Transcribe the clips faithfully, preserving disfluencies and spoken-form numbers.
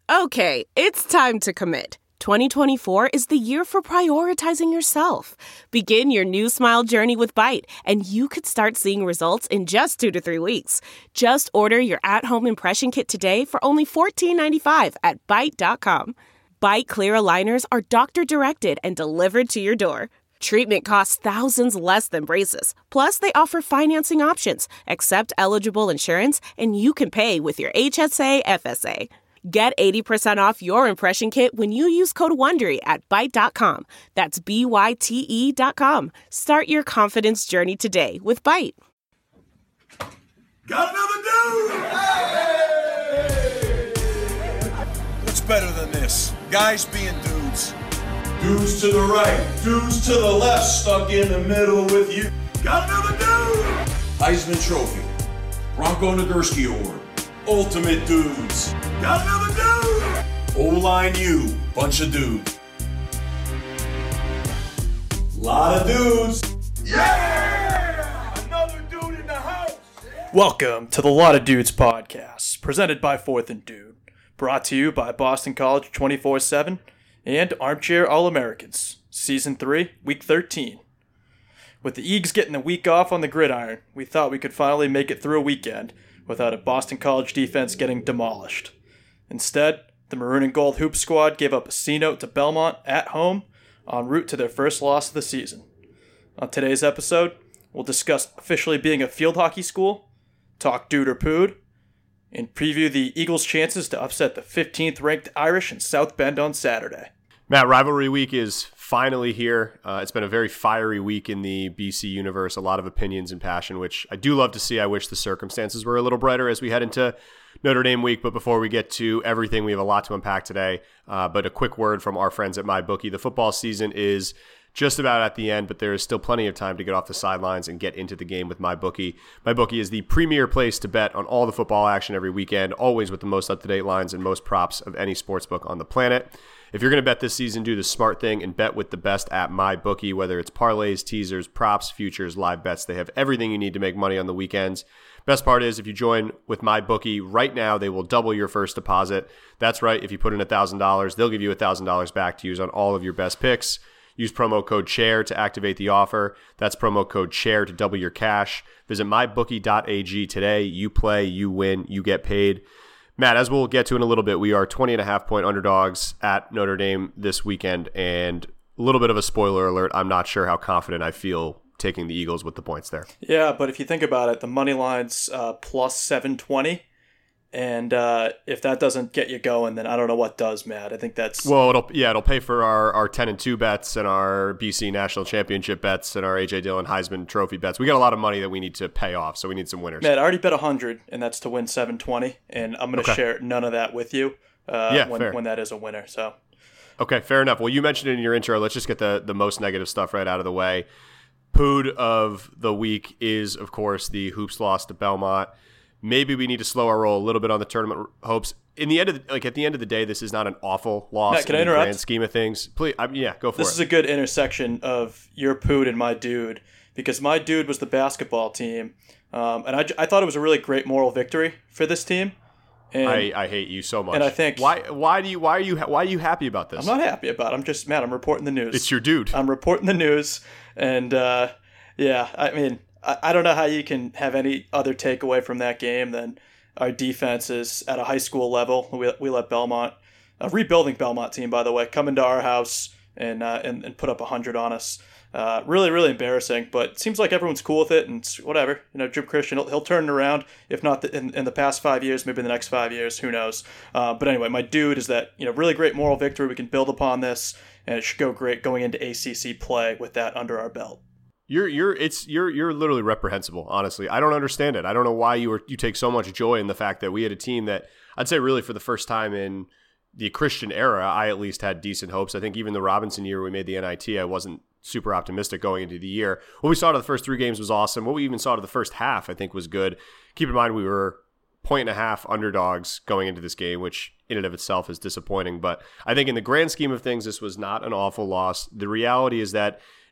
Okay, it's time to commit. twenty twenty-four is the year for prioritizing yourself. Begin your new smile journey with Byte, and you could start seeing results in just two to three weeks. Just order your at-home impression kit today for only fourteen ninety-five at byte dot com. Byte clear aligners are doctor-directed and delivered to your door. Treatment costs thousands less than braces. Plus, they offer financing options, accept eligible insurance, and you can pay with your H S A F S A. Get eighty percent off your impression kit when you use code WONDERY at byte dot com. That's B Y T E dot com. Start your confidence journey today with Byte. Got another dude! Hey! What's better than this? Guys being dudes. Dudes to the right, dudes to the left, stuck in the middle with you. Got another dude! Heisman Trophy, Bronco Nagurski Award, Ultimate Dudes. Got another dude! O-Line U, bunch of dudes. Lot of dudes. Yeah! Another dude in the house! Welcome to the Lot of Dudes podcast, presented by Fourth and Dude, brought to you by Boston College twenty-four seven and Armchair All-Americans, Season three, Week thirteen. With the Eags getting a week off on the gridiron, we thought we could finally make it through a weekend without a Boston College defense getting demolished. Instead, the Maroon and Gold Hoop Squad gave up a C-note to Belmont at home en route to their first loss of the season. On today's episode, we'll discuss officially being a field hockey school, talk dude or pood, and preview the Eagles' chances to upset the fifteenth ranked Irish in South Bend on Saturday. Matt, rivalry week is finally here. Uh, it's been a very fiery week in the B C universe, a lot of opinions and passion, which I do love to see. I wish the circumstances were a little brighter as we head into Notre Dame week. But before we get to everything, we have a lot to unpack today. Uh, but a quick word from our friends at MyBookie. The football season is just about at the end, but there is still plenty of time to get off the sidelines and get into the game with MyBookie. MyBookie is the premier place to bet on all the football action every weekend, always with the most up-to-date lines and most props of any sportsbook on the planet. If you're going to bet this season, do the smart thing and bet with the best at MyBookie, whether it's parlays, teasers, props, futures, live bets. They have everything you need to make money on the weekends. Best part is if you join with MyBookie right now, they will double your first deposit. That's right. If you put in one thousand dollars, they'll give you one thousand dollars back to use on all of your best picks. Use promo code CHAIR to activate the offer. That's promo code CHAIR to double your cash. Visit my bookie dot a g today. You play, you win, you get paid. Matt, as we'll get to in a little bit, we are twenty and a half point underdogs at Notre Dame this weekend. And a little bit of a spoiler alert, I'm not sure how confident I feel taking the Eagles with the points there. Yeah, but if you think about it, the money line's uh, plus seven twenty. And uh, if that doesn't get you going, then I don't know what does, Matt. I think that's... Well, it'll yeah, it'll pay for our, our ten and two bets and our B C National Championship bets and our A J Dillon Heisman Trophy bets. We got a lot of money that we need to pay off, so we need some winners. Matt, I already bet one hundred, and that's to win seven twenty, and I'm going to okay. share none of that with you uh, yeah, when, fair. when that is a winner. So, okay, fair enough. Well, you mentioned it in your intro. Let's just get the, the most negative stuff right out of the way. Pood of the week is, of course, the Hoops loss to Belmont. Maybe we need to slow our roll a little bit on the tournament hopes. In the end of the, like at the end of the day, this is not an awful loss. Matt, can in I the interrupt? grand scheme of things. Please, I, yeah, go for this it. This is a good intersection of your pood and my dude, because my dude was the basketball team, um, and I, I thought it was a really great moral victory for this team. And, I, I hate you so much. And I think why why do you why are you why are you happy about this? I'm not happy about it. I'm just Matt. I'm reporting the news. It's your dude. I'm reporting the news, and uh, yeah, I mean, I, I don't know how you can have any other takeaway from that game than our defense is at a high school level. We, we let Belmont, a rebuilding Belmont team, by the way, come into our house and uh, and, and put up one hundred on us. Uh, really, really embarrassing, but it seems like everyone's cool with it, and whatever. You know, Jim Christian, he'll, he'll turn it around. If not the, in, in the past five years, maybe in the next five years, who knows. Uh, but anyway, my dude is that, you know, really great moral victory. We can build upon this, and it should go great going into A C C play with that under our belt. You're you're it's you're you're literally reprehensible, honestly. I don't understand it. I don't know why you were you take so much joy in the fact that we had a team that I'd say really for the first time in the Christian era, I at least had decent hopes. I think even the Robinson year we made the N I T, I wasn't super optimistic going into the year. What we saw to the first three games was awesome. What we even saw to the first half, I think, was good. Keep in mind we were point and a half underdogs going into this game, which in and of itself is disappointing. But I think in the grand scheme of things, this was not an awful loss. The reality is that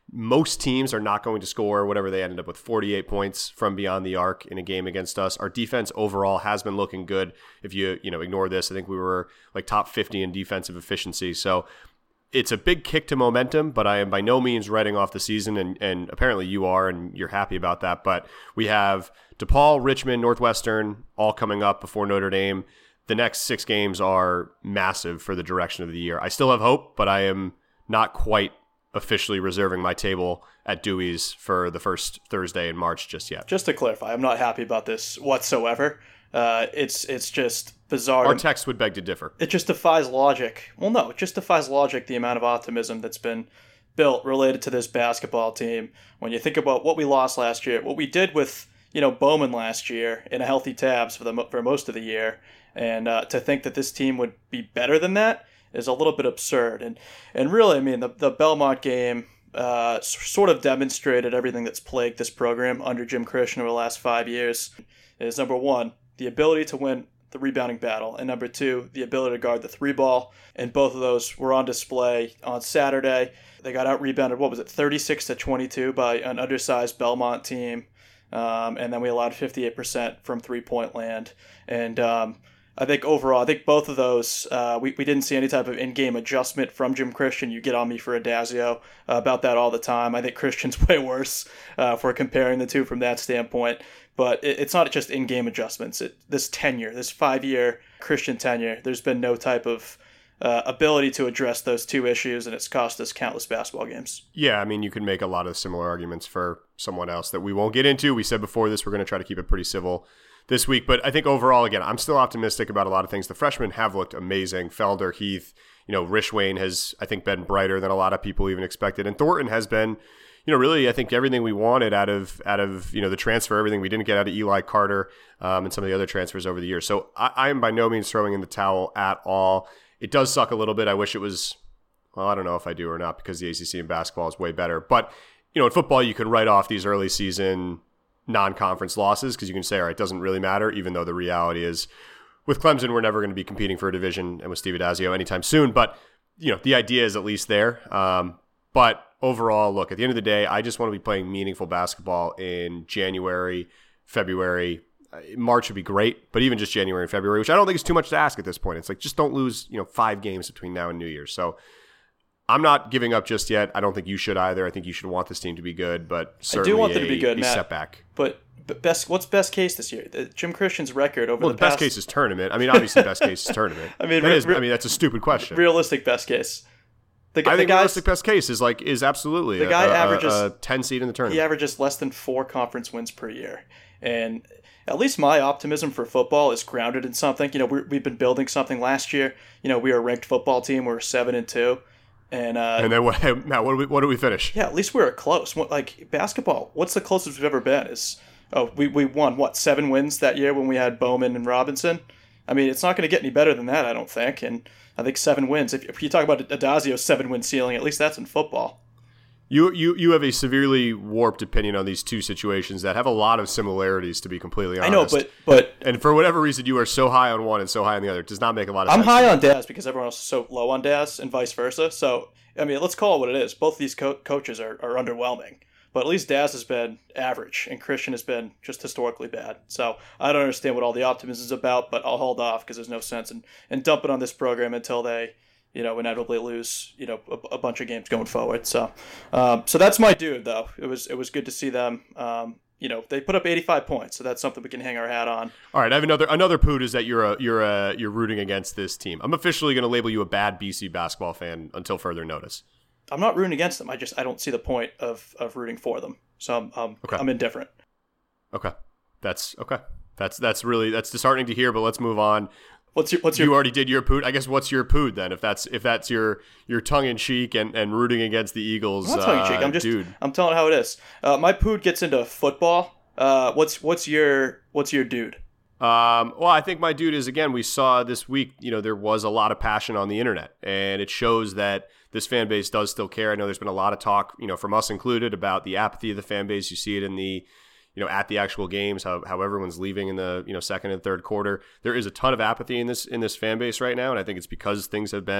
most teams are not going to score whatever they ended up with, forty-eight points from beyond the arc in a game against us. Our defense overall has been looking good. If you, you know, ignore this, I think we were like top fifty in defensive efficiency. So it's a big kick to momentum, but I am by no means writing off the season, and, and apparently you are, and you're happy about that. But we have DePaul, Richmond, Northwestern all coming up before Notre Dame. The next six games are massive for the direction of the year. I still have hope, but I am not quite officially reserving my table at Dewey's for the first Thursday in March just yet. Just to clarify, I'm not happy about this whatsoever. Uh, it's it's just bizarre. Our text would beg to differ. It just defies logic. Well, no, it just defies logic, the amount of optimism that's been built related to this basketball team. When you think about what we lost last year, what we did with, you know, Bowman last year in a healthy tabs for the for most of the year, and uh, to think that this team would be better than that is a little bit absurd. And and really, I mean, the, the Belmont game uh, sort of demonstrated everything that's plagued this program under Jim Christian over the last five years. Is number one, the ability to win the rebounding battle, and number two, the ability to guard the three ball. And both of those were on display on Saturday. They got out rebounded, what was it, thirty-six to twenty-two by an undersized Belmont team. Um, and then we allowed fifty-eight percent from three-point land. And um, I think overall, I think both of those, uh, we, we didn't see any type of in-game adjustment from Jim Christian. You get on me for Adazio uh, about that all the time. I think Christian's way worse uh, for comparing the two from that standpoint. But it, it's not just in-game adjustments. It, this tenure, this five-year Christian tenure, there's been no type of uh, ability to address those two issues, and it's cost us countless basketball games. Yeah, I mean, you can make a lot of similar arguments for someone else that we won't get into. We said before this, we're going to try to keep it pretty civil this week. But I think overall, again, I'm still optimistic about a lot of things. The freshmen have looked amazing. Felder, Heath, you know, Rishwain has, I think, been brighter than a lot of people even expected. And Thornton has been, you know, really, I think everything we wanted out of, out of you know, the transfer, everything we didn't get out of Eli Carter um, and some of the other transfers over the years. So I, I am by no means throwing in the towel at all. It does suck a little bit. I wish it was, well, I don't know if I do or not, because the A C C in basketball is way better. But, you know, in football, you can write off these early season non-conference losses because you can say, all right, it doesn't really matter, even though the reality is with Clemson, we're never going to be competing for a division, and with Steve Adazio anytime soon. But, you know, the idea is at least there. Um, but overall, look, at the end of the day, I just want to be playing meaningful basketball in January, February. March would be great, but even just January and February, which I don't think is too much to ask at this point. It's like, just don't lose, you know, five games between now and New Year's. So I'm not giving up just yet. I don't think you should either. I think you should want this team to be good, but certainly I do want them a, to be good, a Matt, setback. But, but best, what's best case this year? The, Jim Christian's record over well, the, the past... best case is tournament. I mean, obviously, best case is tournament. I mean, re- is, I mean, that's a stupid question. Realistic best case. The, I the think realistic best case is like is absolutely the guy a, averages a, a ten seed in the tournament. He averages less than four conference wins per year, and at least my optimism for football is grounded in something. You know, we're, we've been building something. Last year, you know, we were a ranked football team. We were seven and two, and uh, and then what? Now, what do we what do we finish? Yeah, at least we were close. What, like basketball, what's the closest we've ever been? Is oh, we we won what seven wins that year when we had Bowman and Robinson. I mean, it's not going to get any better than that, I don't think. And I think seven wins. If, if you talk about Adazio's seven-win ceiling, at least that's in football. You you you have a severely warped opinion on these two situations that have a lot of similarities, to be completely honest. I know, but but and for whatever reason, you are so high on one and so high on the other. It does not make a lot of I'm sense. I'm high on Daz because everyone else is so low on Daz, and vice versa. So I mean, let's call it what it is. Both of these co- coaches are, are underwhelming. But at least Daz has been average, and Christian has been just historically bad. So I don't understand what all the optimism is about, but I'll hold off because there's no sense in, in dumping on this program until they, you know, inevitably lose, you know, a, a bunch of games going forward. So, um, so that's my dude, though. It was it was good to see them. Um, you know, they put up eighty-five points, so that's something we can hang our hat on. All right, I have another another poot is that you're a you're a you're rooting against this team. I'm officially going to label you a bad B C basketball fan until further notice. I'm not rooting against them. I just I don't see the point of, of rooting for them. So I'm um, okay. I'm indifferent. Okay, that's okay. That's that's really that's disheartening to hear. But let's move on. What's your what's your? You already did your poot. I guess what's your poot then? If that's if that's your your tongue in cheek and, and rooting against the Eagles, I'm not tongue in cheek. Uh, I'm just dude. I'm telling how it is. Uh, my poot gets into football. Uh, what's what's your what's your dude? Um, well, I think my dude is, again, we saw this week, you know, there was a lot of passion on the internet, and it shows that this fan base does still care. I know there's been a lot of talk, you know, from us included, about the apathy of the fan base. You see it in the, you know, at the actual games, how, how everyone's leaving in the, you know, second and third quarter. There is a ton of apathy in this, in this fan base right now. And I think it's because things have been,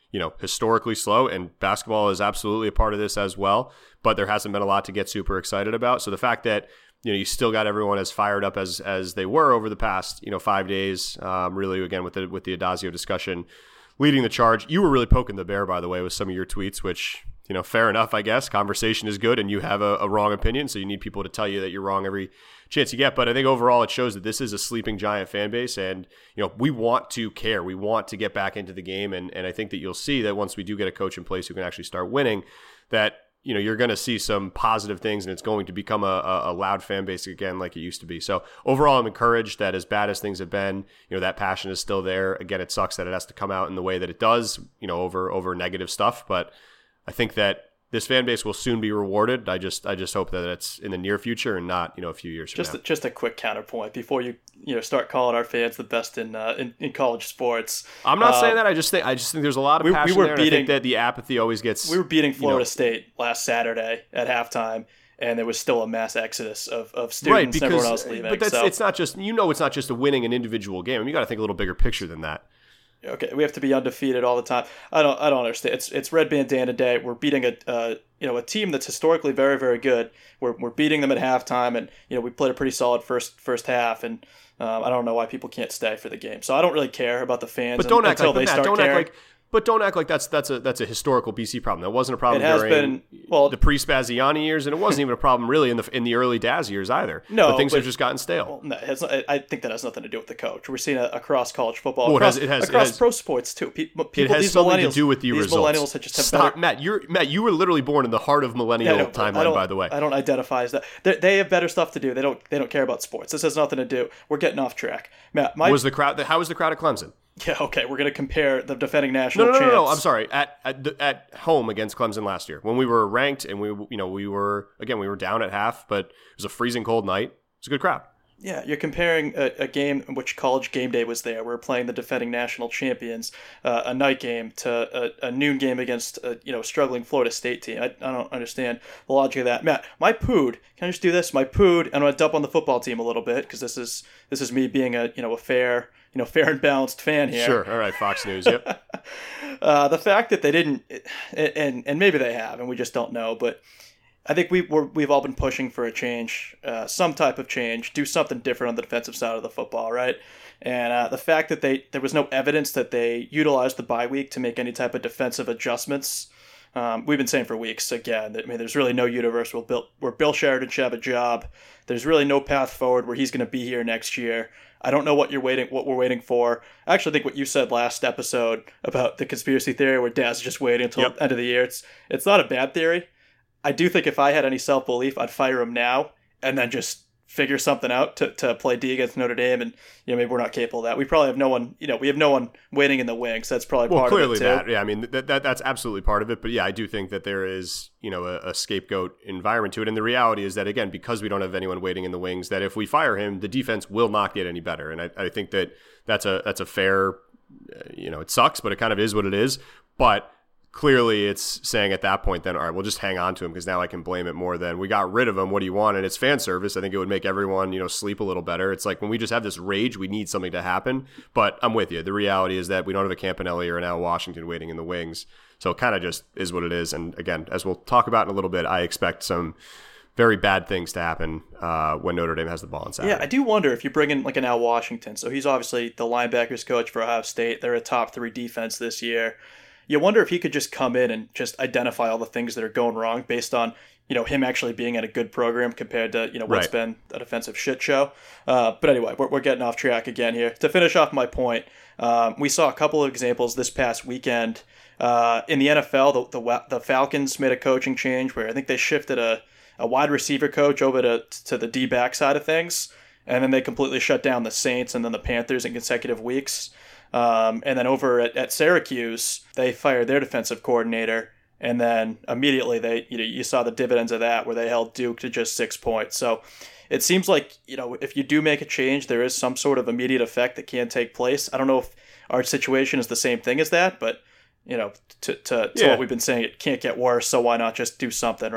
you know, historically slow, and basketball is absolutely a part of this as well, but there hasn't been a lot to get super excited about. So the fact that, you know, you still got everyone as fired up as as they were over the past, you know, five days, um, really, again, with the with the Addazio discussion leading the charge. You were really poking the bear, by the way, with some of your tweets, which, you know, fair enough, I guess. Conversation is good, and you have a, a wrong opinion, so you need people to tell you that you're wrong every chance you get. But I think overall it shows that this is a sleeping giant fan base, and, you know, we want to care. We want to get back into the game, and, and I think that you'll see that once we do get a coach in place who can actually start winning, that, you know, you're going to see some positive things, and it's going to become a, a, a loud fan base again like it used to be. So overall, I'm encouraged that as bad as things have been, you know, that passion is still there. Again, it sucks that it has to come out in the way that it does, you know, over over negative stuff. But I think that this fan base will soon be rewarded. I just I just hope that it's in the near future and not, you know, a few years just from now. A, just a quick counterpoint before you you know start calling our fans the best in uh, in, in college sports. I'm not uh, saying that. I just think I just think there's a lot of we, passion we were there. Beating, and I think that the apathy always gets. We were beating Florida you know, State last Saturday at halftime, and there was still a mass exodus of, of students right, because, and everyone else leaving. But that's, so. it's not just, you know, it's not just a winning an individual game. I mean, you got to think a little bigger picture than that. Okay, we have to be undefeated all the time. I don't, I don't understand. It's, it's Red Bandana Day. We're beating a, uh, you know, a team that's historically very, very good. We're, we're beating them at halftime, and you know, we played a pretty solid first, first half. And um, I don't know why people can't stay for the game. So I don't really care about the fans. But don't act until like they Matt, start don't caring. act like. But don't act like that's that's a that's a historical B C problem. That wasn't a problem It has during been, well, the pre-Spaziani years, and it wasn't even a problem really in the in the early Daz years either. No, but things but, have just gotten stale. Well, no, it has, I think that has nothing to do with the coach. We're seeing it across college football, Well, across, it has, it has, across it has, pro sports too. People, it has these something millennials, to do with the these results. millennials that just have Stop, better, Matt. You're Matt. You were literally born in the heart of millennial Yeah, no, timeline. By the way, I don't identify as that. They, they have better stuff to do. They don't. They don't care about sports. This has nothing to do. We're getting off track. Matt, my, was the crowd? How was the crowd at Clemson? Yeah, okay. We're going to compare the defending national No, no, no, champs. no, no. I'm sorry. At at the, at home against Clemson last year, when we were ranked and we, you know, we were again we were down at half, but it was a freezing cold night. It was a good crowd. Yeah, you're comparing a, a game in which College Game Day was there. We're playing the defending national champions, uh, a night game, to a, a noon game against a you know struggling Florida State team. I, I don't understand the logic of that. Matt, my pood. Can I just do this? My pood, and I'm gonna dump on the football team a little bit because this is this is me being a you know a fair you know fair and balanced fan here. Sure. All right. Fox News. Yep. uh, the fact that they didn't, and and maybe they have, and we just don't know, but. I think we we're, we've all been pushing for a change, uh, some type of change, do something different on the defensive side of the football, right? And uh, the fact that they there was no evidence that they utilized the bye week to make any type of defensive adjustments. Um, we've been saying for weeks again that I mean, there's really no universe where Bill, where Bill Sheridan should have a job. There's really no path forward where he's going to be here next year. I don't know what you're waiting, what we're waiting for. I actually think what you said last episode about the conspiracy theory, where Daz is just waiting until Yep. the end of the year. It's it's not a bad theory. I do think if I had any self-belief, I'd fire him now and then just figure something out to, to play D against Notre Dame. And, you know, maybe we're not capable of that. We probably have no one, you know, we have no one waiting in the wings. That's probably Well, part clearly of it, too. that. Yeah, I mean, that, that that's absolutely part of it. But yeah, I do think that there is, you know, a, a scapegoat environment to it. And the reality is that, again, because we don't have anyone waiting in the wings, that if we fire him, the defense will not get any better. And I, I think that that's a, that's a fair, you know, it sucks, but it kind of is what it is. But clearly it's saying at that point then, all right, we'll just hang on to him because now I can blame it more than we got rid of him. What do you want? And it's fan service. I think it would make everyone, you know, sleep a little better. It's like when we just have this rage, we need something to happen. But I'm with you. The reality is that we don't have a Campanelli or an Al Washington waiting in the wings. So it kind of just is what it is. And again, as we'll talk about in a little bit, I expect some very bad things to happen uh, when Notre Dame has the ball on Saturday. Yeah, I do wonder if you bring in like an Al Washington. So he's obviously the linebackers coach for Ohio State. They're a top three defense this year. You wonder if he could just come in and just identify all the things that are going wrong based on, you know, him actually being in a good program compared to, you know, what's Right. been a defensive shit show. Uh, but anyway, we're, we're getting off track again here. To finish off my point, um, we saw a couple of examples this past weekend. Uh, in the N F L, the, the the Falcons made a coaching change where I think they shifted a, a wide receiver coach over to, to the D-back side of things, and then they completely shut down the Saints and then the Panthers in consecutive weeks. Um, and then over at, at Syracuse, they fired their defensive coordinator, and then immediately they, you know, you saw the dividends of that where they held Duke to just six points. So it seems like, you know, if you do make a change, there is some sort of immediate effect that can take place. I don't know if our situation is the same thing as that, but, you know, to, to, to Yeah. what we've been saying, it can't get worse. So why not just do something, right?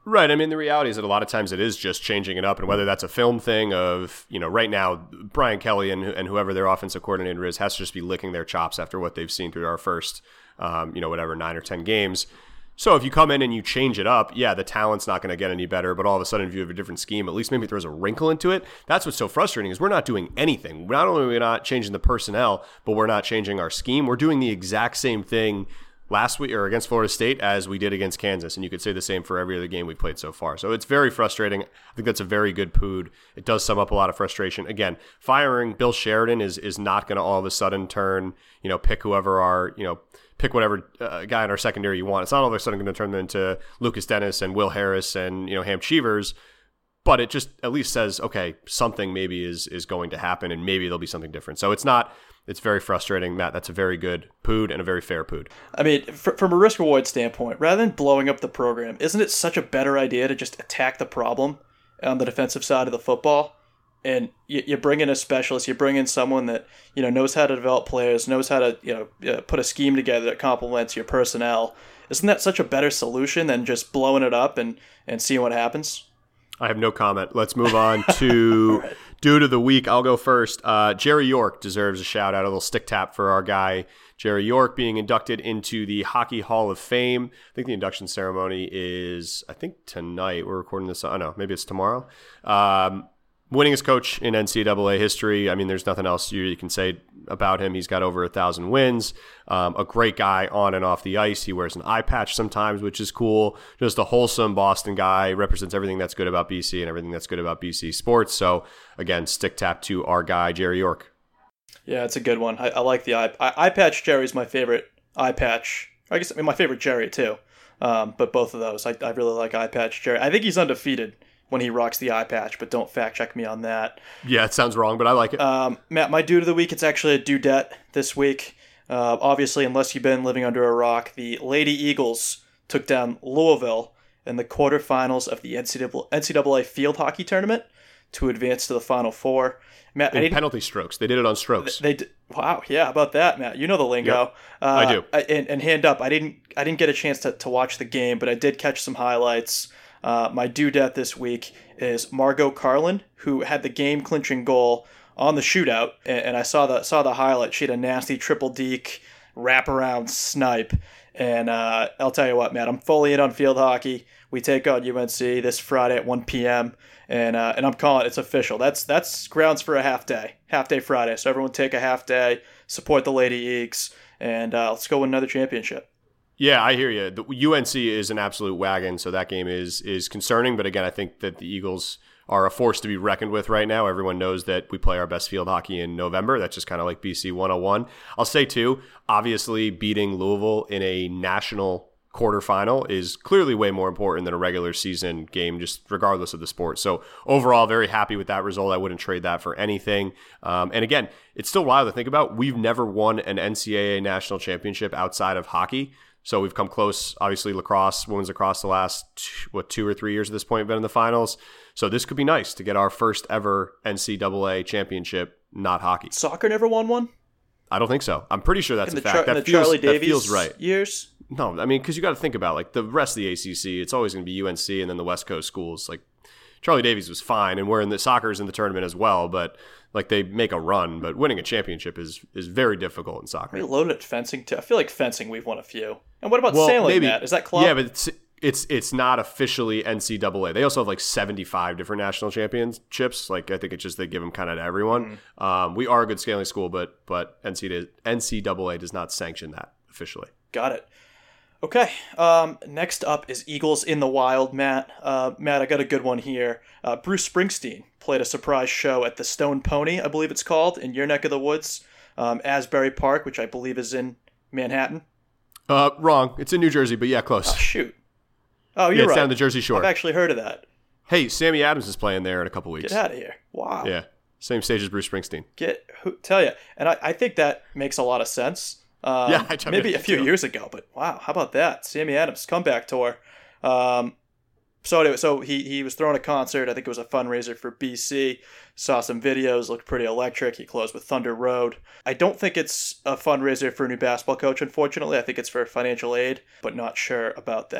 Right. I mean, the reality is that a lot of times it is just changing it up, and whether that's a film thing of, you know, right now, Brian Kelly and, and whoever their offensive coordinator is has to just be licking their chops after what they've seen through our first, um, you know, whatever, nine or ten games. So if you come in and you change it up, yeah, the talent's not going to get any better, but all of a sudden if you have a different scheme, at least maybe throws a wrinkle into it. That's what's so frustrating is we're not doing anything. Not only are we not changing the personnel, but we're not changing our scheme. We're doing the exact same thing last week or against Florida State as we did against Kansas, and you could say the same for every other game we've played so far. So it's very frustrating. I think that's a very good pood. It does sum up a lot of frustration. Again, firing Bill Sheridan is is not going to all of a sudden turn, you know, pick whoever our, you know, pick whatever uh, guy in our secondary you want. It's not all of a sudden going to turn them into Lucas Dennis and Will Harris and, you know, Ham Cheevers, but it just at least says, okay, something maybe is is going to happen and maybe there'll be something different. So it's not, it's very frustrating, Matt. That's a very good pood and a very fair pood. I mean, f- from a risk-reward standpoint, rather than blowing up the program, isn't it such a better idea to just attack the problem on the defensive side of the football? And you, you bring in a specialist, you bring in someone that, you know, knows how to develop players, knows how to, you know, uh, put a scheme together that complements your personnel. Isn't that such a better solution than just blowing it up and, and seeing what happens? I have no comment. Let's move on to right. Dude of the Week. I'll go first. Uh, Jerry York deserves a shout out, a little stick tap for our guy, Jerry York, being inducted into the Hockey Hall of Fame. I think the induction ceremony is, I think, tonight. We're recording this. I don't know. Maybe it's tomorrow. Um, Winningest coach in N C double A history. I mean, there's nothing else you, you can say about him. He's got over a thousand wins. Um, a great guy on and off the ice. He wears an eye patch sometimes, which is cool. Just a wholesome Boston guy. Represents everything that's good about B C and everything that's good about B C sports. So, again, stick tap to our guy, Jerry York. Yeah, it's a good one. I, I like the eye, eye patch. Jerry's my favorite eye patch. I guess I mean my favorite Jerry, too. Um, but both of those. I, I really like eye patch Jerry. I think he's undefeated when he rocks the eye patch, but don't fact check me on that. Yeah, it sounds wrong, but I like it. Um, Matt, my dude of the week, it's actually a dudette this week. Uh, obviously, unless you've been living under a rock, the Lady Eagles took down Louisville in the quarterfinals of the N C double A field hockey tournament to advance to the Final Four. Matt, in penalty strokes. They did it on strokes. They, they wow, yeah, how about that, Matt? You know the lingo. Yep, uh, I do. I, and, and hand up, I didn't I didn't get a chance to, to watch the game, but I did catch some highlights. Uh, my dudette this week is Margot Carlin, who had the game-clinching goal on the shootout, and, and I saw the saw the highlight. She had a nasty triple deke wraparound snipe, and uh, I'll tell you what, Matt, I'm fully in on field hockey. We take on U N C this Friday at one p.m., and uh, and I'm calling it. It's official. That's that's grounds for a half day, half day Friday. So everyone take a half day, support the Lady Eagles, and uh, let's go win another championship. Yeah, I hear you. The U N C is an absolute wagon, so that game is is concerning. But again, I think that the Eagles are a force to be reckoned with right now. Everyone knows that we play our best field hockey in November. That's just kind of like B C one oh one. I'll say, too, obviously beating Louisville in a national quarterfinal is clearly way more important than a regular season game, just regardless of the sport. So overall, very happy with that result. I wouldn't trade that for anything. Um, and again, it's still wild to think about. We've never won an N C double A national championship outside of hockey. So we've come close, obviously lacrosse, women's lacrosse the last, two, what, two or three years at this point have been in the finals. So this could be nice to get our first ever N C double A championship, not hockey. Soccer never won one? I don't think so. I'm pretty sure that's in a the fact. Char- that, in the feels, Charlie that Davies feels right. years? No, I mean, because you got to think about like the rest of the A C C, it's always going to be U N C and then the West Coast schools. Like Charlie Davies was fine, and we're in the soccer's in the tournament as well, but like they make a run, but winning a championship is is very difficult in soccer. Are we loaded at fencing too? I feel like fencing we've won a few. And what about well, sailing, maybe, Matt? Is that club? Yeah, but it's it's it's not officially N C double A. They also have like seventy-five different national championships. Like I think it's just they give them kind of to everyone. Mm. Um, we are a good sailing school, but but N C double A does not sanction that officially. Got it. Okay, um, next up is Eagles in the Wild, Matt. Uh, Matt, I got a good one here. Uh, Bruce Springsteen played a surprise show at the Stone Pony, I believe it's called, in your neck of the woods, um, Asbury Park, which I believe is in Manhattan. Uh, wrong. It's in New Jersey, but yeah, close. Oh, shoot. Oh, you're yeah, it's right. down the Jersey Shore. I've actually heard of that. Hey, Sammy Adams is playing there in a couple weeks. Get out of here. Wow. Yeah, same stage as Bruce Springsteen. Get, who, tell you, and I, I think that makes a lot of sense. Um, yeah, I maybe a few too. years ago, but wow, how about that? Sammy Adams comeback tour. Um, so anyway, so he he was throwing a concert. I think it was a fundraiser for B C. Saw some videos, looked pretty electric. He closed with Thunder Road. I don't think it's a fundraiser for a new basketball coach, unfortunately. I think it's for financial aid, but not sure about that.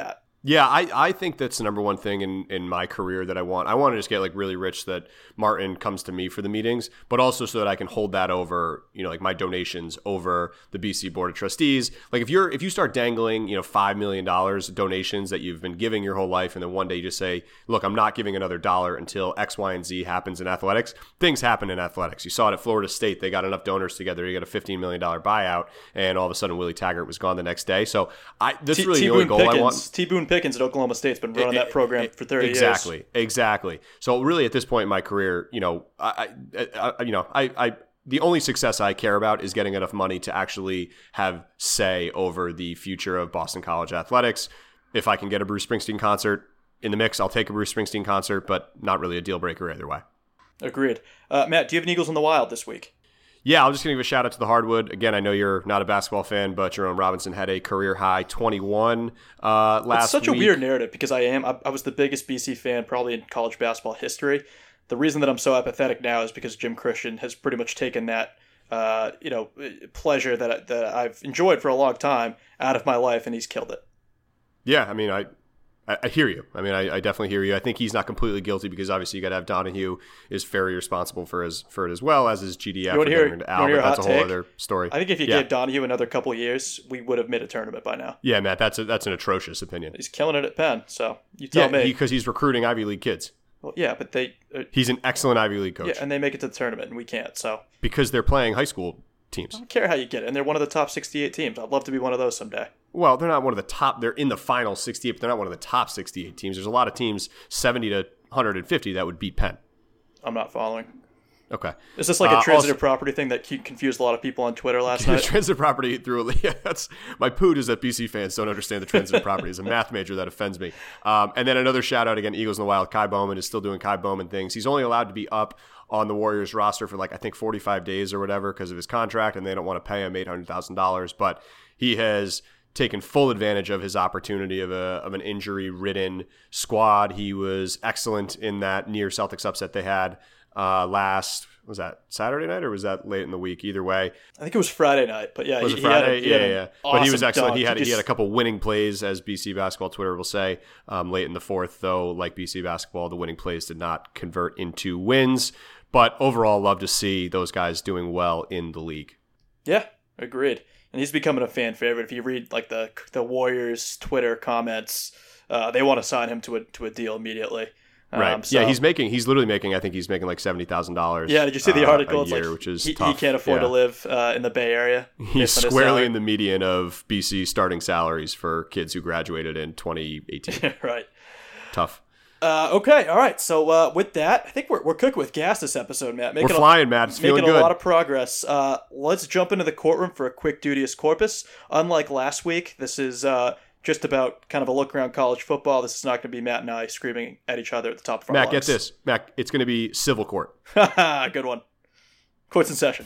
Yeah, I, I think that's the number one thing in, in my career that I want. I want to just get like really rich, that Martin comes to me for the meetings, but also so that I can hold that over, you know, like my donations over the B C Board of Trustees. Like if you're if you start dangling, you know, five million dollars donations that you've been giving your whole life, and then one day you just say, look, I'm not giving another dollar until X, Y, and Z happens in athletics. Things happen in athletics. You saw it at Florida State. They got enough donors together. You got a fifteen million dollars buyout, and all of a sudden Willie Taggart was gone the next day. So I this is really the only goal I want. T-Boone Pickens at Oklahoma State's been running it, that program it, for thirty exactly, years. Exactly, exactly. So really, at this point in my career, you know, I, I, I you know, I, I, the only success I care about is getting enough money to actually have say over the future of Boston College athletics. If I can get a Bruce Springsteen concert in the mix, I'll take a Bruce Springsteen concert, but not really a deal breaker either way. Agreed. Uh, Matt, do you have an Eagles in the Wild this week? Yeah, I'm just going to give a shout out to the Hardwood. Again, I know you're not a basketball fan, but Jerome Robinson had a career high twenty-one uh, last It's such week. a weird narrative because I am. I, I was the biggest B C fan probably in college basketball history. The reason that I'm so apathetic now is because Jim Christian has pretty much taken that, uh, you know, pleasure that that I've enjoyed for a long time out of my life, and he's killed it. Yeah, I mean, I. I hear you. I mean, I, I definitely hear you. I think he's not completely guilty because obviously you got to have Donahue is very responsible for his for it as well as his G D F. You want to hear, to you Al, want to hear a that's hot a whole take? Other story. I think if you yeah. gave Donahue another couple of years, we would have made a tournament by now. Yeah, Matt, that's a, that's an atrocious opinion. He's killing it at Penn, so you tell yeah, me. because he, he's recruiting Ivy League kids. Well, yeah, but they. Uh, he's an excellent Ivy League coach. Yeah, and they make it to the tournament, and we can't. So because they're playing high school teams. I don't care how you get it, and they're one of the top sixty-eight teams. I'd love to be one of those someday. Well, they're not one of the top. They're in the final sixty-eight, but they're not one of the top sixty-eight teams. There's a lot of teams seventy to one hundred fifty that would beat Penn. I'm not following. Okay. Is this like a uh, transitive also, property thing that confused a lot of people on Twitter last night? Transitive property through a yeah, that's my poot is that B C fans don't understand the transitive property. It's a math major that offends me. Um, and then another shout out again, Eagles in the Wild. Kai Bowman is still doing Kai Bowman things. He's only allowed to be up on the Warriors roster for like I think forty-five days or whatever because of his contract, and they don't want to pay him eight hundred thousand dollars. But he has taken full advantage of his opportunity of a of an injury-ridden squad. He was excellent in that near Celtics upset they had uh, last, was that Saturday night or was that late in the week? Either way. I think it was Friday night, but yeah. Was he, it Friday? He had a, he yeah, had yeah. Awesome but he was excellent. dunk. He had he, he had a couple winning plays, as B C Basketball Twitter will say, um, late in the fourth, though, like B C Basketball, the winning plays did not convert into wins. But overall, love to see those guys doing well in the league. Yeah, agreed. And he's becoming a fan favorite. If you read like the the Warriors Twitter comments, uh, they want to sign him to a to a deal immediately. Right. Um, so, yeah, he's making. He's literally making. I think he's making like seventy thousand dollars. Yeah. Did you see the article? Uh, a it's year, like which is he, tough. he can't afford yeah. to live uh, in the Bay Area. He's squarely in the median of B C starting salaries for kids who graduated in twenty eighteen. Right. Tough. Uh, okay, all right. So uh, with that, I think we're we're cooking with gas this episode, Matt. Making we're flying, a, Matt. It's feeling making good. a lot of progress. Uh, let's jump into the courtroom for a quick duteous corpus. Unlike last week, this is uh, just about kind of a look around college football. This is not going to be Matt and I screaming at each other at the top of our Matt, lungs. get this. Matt, it's going to be civil court. Good one. Court's in session.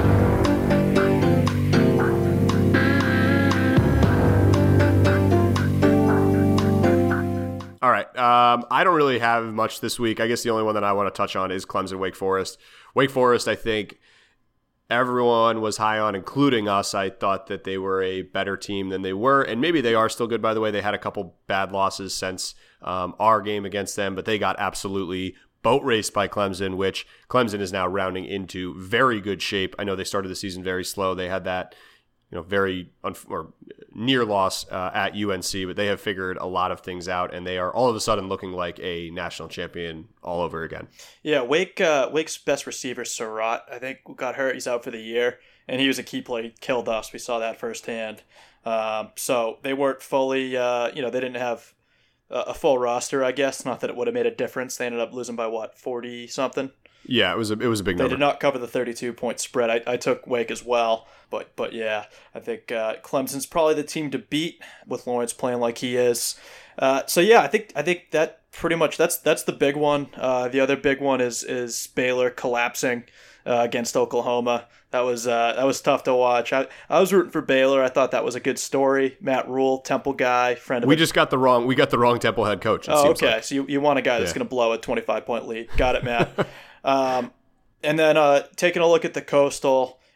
All right. Um, I don't really have much this week. I guess the only one that I want to touch on is Clemson Wake Forest. Wake Forest, I think everyone was high on, including us. I thought that they were a better team than they were. And maybe they are still good, by the way. They had a couple bad losses since um, our game against them, but they got absolutely boat raced by Clemson, which Clemson is now rounding into very good shape. I know they started the season very slow. They had that you know, very unf- or near loss uh, at U N C, but they have figured a lot of things out, and they are all of a sudden looking like a national champion all over again. Yeah, Wake uh, Wake's best receiver, Surratt, I think got hurt. He's out for the year, and he was a key play. He killed us. We saw that firsthand. Um, so they weren't fully, uh, you know, they didn't have a, a full roster, I guess. Not that it would have made a difference. They ended up losing by, what, forty something? Yeah, it was a, it was a big they number. They did not cover the thirty-two point spread. I, I took Wake as well. But but yeah, I think uh, Clemson's probably the team to beat with Lawrence playing like he is. Uh, so yeah, I think I think that pretty much that's that's the big one. Uh, the other big one is is Baylor collapsing uh, against Oklahoma. That was uh, that was tough to watch. I, I was rooting for Baylor. I thought that was a good story. Matt Rule, Temple guy, friend of we it. just got the wrong we got the wrong Temple head coach. It oh, seems okay. Like. So you, you want a guy that's yeah. going to blow a twenty-five point lead. Got it, Matt. um, and then uh, taking a look at the Coastal.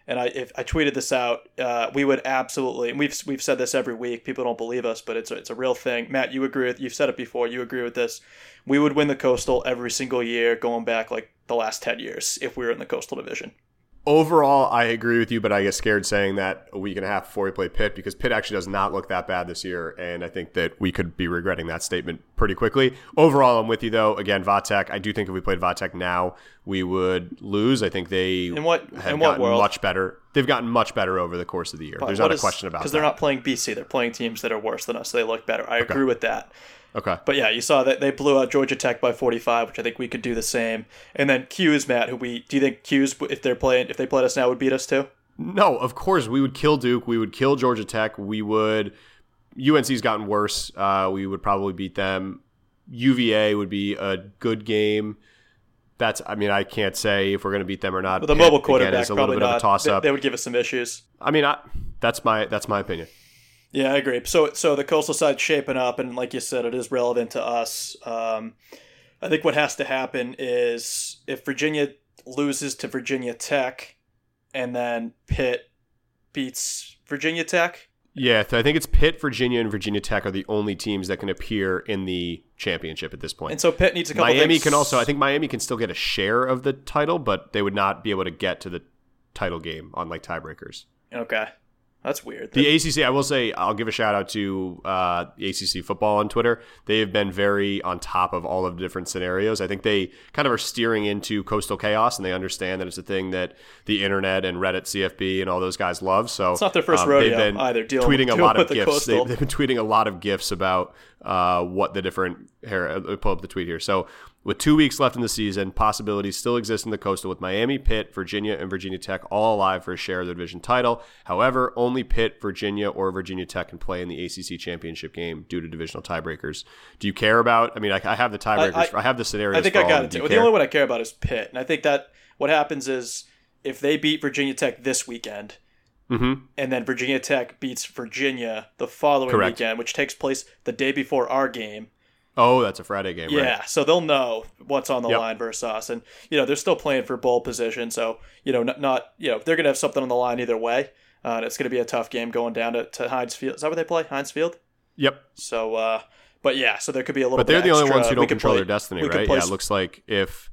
and I if I tweeted this out, uh, we would absolutely, and we've we've said this every week. People don't believe us, but it's a, it's a real thing. Matt, you agree with? You've said it before. You agree with this? We would win the Coastal every single year, going back like the last ten years, if we were in the Coastal Division. Overall, I agree with you, but I get scared saying that a week and a half before we play Pitt, because Pitt actually does not look that bad this year, and I think that we could be regretting that statement pretty quickly. Overall, I'm with you, though. Again, Vatech, I do think if we played Vatech now, we would lose. I think they in what, have in what gotten world? much better. They've gotten much better over the course of the year. But There's not is, a question about that. Because they're not playing B C. They're playing teams that are worse than us. So they look better. I Okay. agree with that. Okay. But yeah, you saw that they blew out Georgia Tech by forty-five, which I think we could do the same. And then Q's, Matt, who we do you think Q's, if they're playing, if they played us now, would beat us too? No, of course we would kill Duke. We would kill Georgia Tech. We would. U N C's gotten worse. Uh, we would probably beat them. U V A would be a good game. That's. I mean, I can't say if we're going to beat them or not. With the Pitt, mobile quarterback, again, is a probably little bit not. of a toss up. They, they would give us some issues. I mean, I, that's my that's my opinion. Yeah, I agree. So, so the Coastal side's shaping up, and like you said, it is relevant to us. Um, I think what has to happen is if Virginia loses to Virginia Tech, and then Pitt beats Virginia Tech. Yeah, I think it's Pitt, Virginia, and Virginia Tech are the only teams that can appear in the championship at this point. And so Pitt needs a couple. Miami things. can also. I think Miami can still get a share of the title, but they would not be able to get to the title game on like tiebreakers. Okay. That's weird. The A C C, I will say, I'll give a shout out to uh, A C C football on Twitter. They have been very on top of all of the different scenarios. I think they kind of are steering into coastal chaos, and they understand that it's a thing that the internet and Reddit, C F B, and all those guys love. So it's not their first um, rodeo they've been either. Dealing, tweeting dealing a lot with of the gifs. They, Coastal. they've been tweeting a lot of gifs about uh, what the different. Here, I'll pull up the tweet here. So with two weeks left in the season, possibilities still exist in the Coastal with Miami, Pitt, Virginia, and Virginia Tech all alive for a share of the division title. However, only Pitt, Virginia, or Virginia Tech can play in the A C C championship game due to divisional tiebreakers. Do you care about? I mean, I, I have the tiebreakers. I, I, I have the scenarios. I think for I all got of it them. too. The only one I care about is Pitt, and I think that what happens is if they beat Virginia Tech this weekend, mm-hmm. and then Virginia Tech beats Virginia the following Correct. weekend, which takes place the day before our game. Oh, that's a Friday game, Yeah, right? so they'll know what's on the Yep. line versus us, and you know they're still playing for bowl position, so you know not, not you know they're gonna have something on the line either way. Uh, and it's gonna be a tough game going down to, to Heinz Field. Is that where they play? Heinz Field? Yep. So, uh, but yeah, so there could be a little. But they're bit the only extra. ones who We don't could control play- their destiny, we could right? play Yeah, it looks like if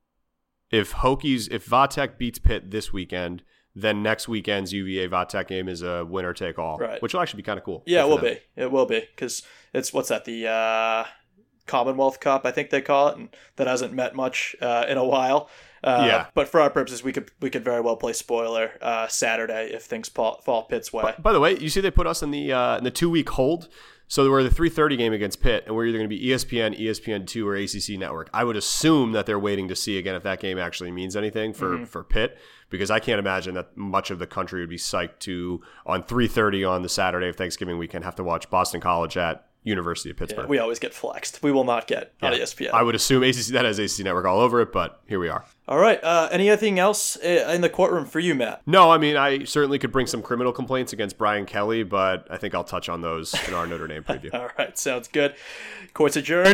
if Hokies, if Vatech beats Pitt this weekend, then next weekend's U V A Vatech game is a winner take all, Right. which will actually be kind of cool. Yeah, Good it will for them. be. It will be because it's what's that the uh, Commonwealth Cup, I think they call it, and that hasn't met much uh, in a while. Uh, Yeah. But for our purposes, we could we could very well play spoiler uh, Saturday if things fall, fall Pitt's way. By, by the way, you see they put us in the uh, in the two week hold. So we're the three thirty game against Pitt, and we're either going to be E S P N, E S P N two, or A C C Network. I would assume that they're waiting to see again if that game actually means anything for, Mm-hmm. for Pitt, because I can't imagine that much of the country would be psyched to, on three thirty on the Saturday of Thanksgiving weekend, have to watch Boston College at University of Yeah, Pittsburgh. we always get flexed. We will not get on Yeah. E S P N. I would assume A C C that has A C C Network all over it, but here we are. All right. Uh, anything else uh, in the courtroom for you, Matt? No, I mean, I certainly could bring some criminal complaints against Brian Kelly, but I think I'll touch on those in our Notre Dame preview. All right. Sounds good. Court's adjourned.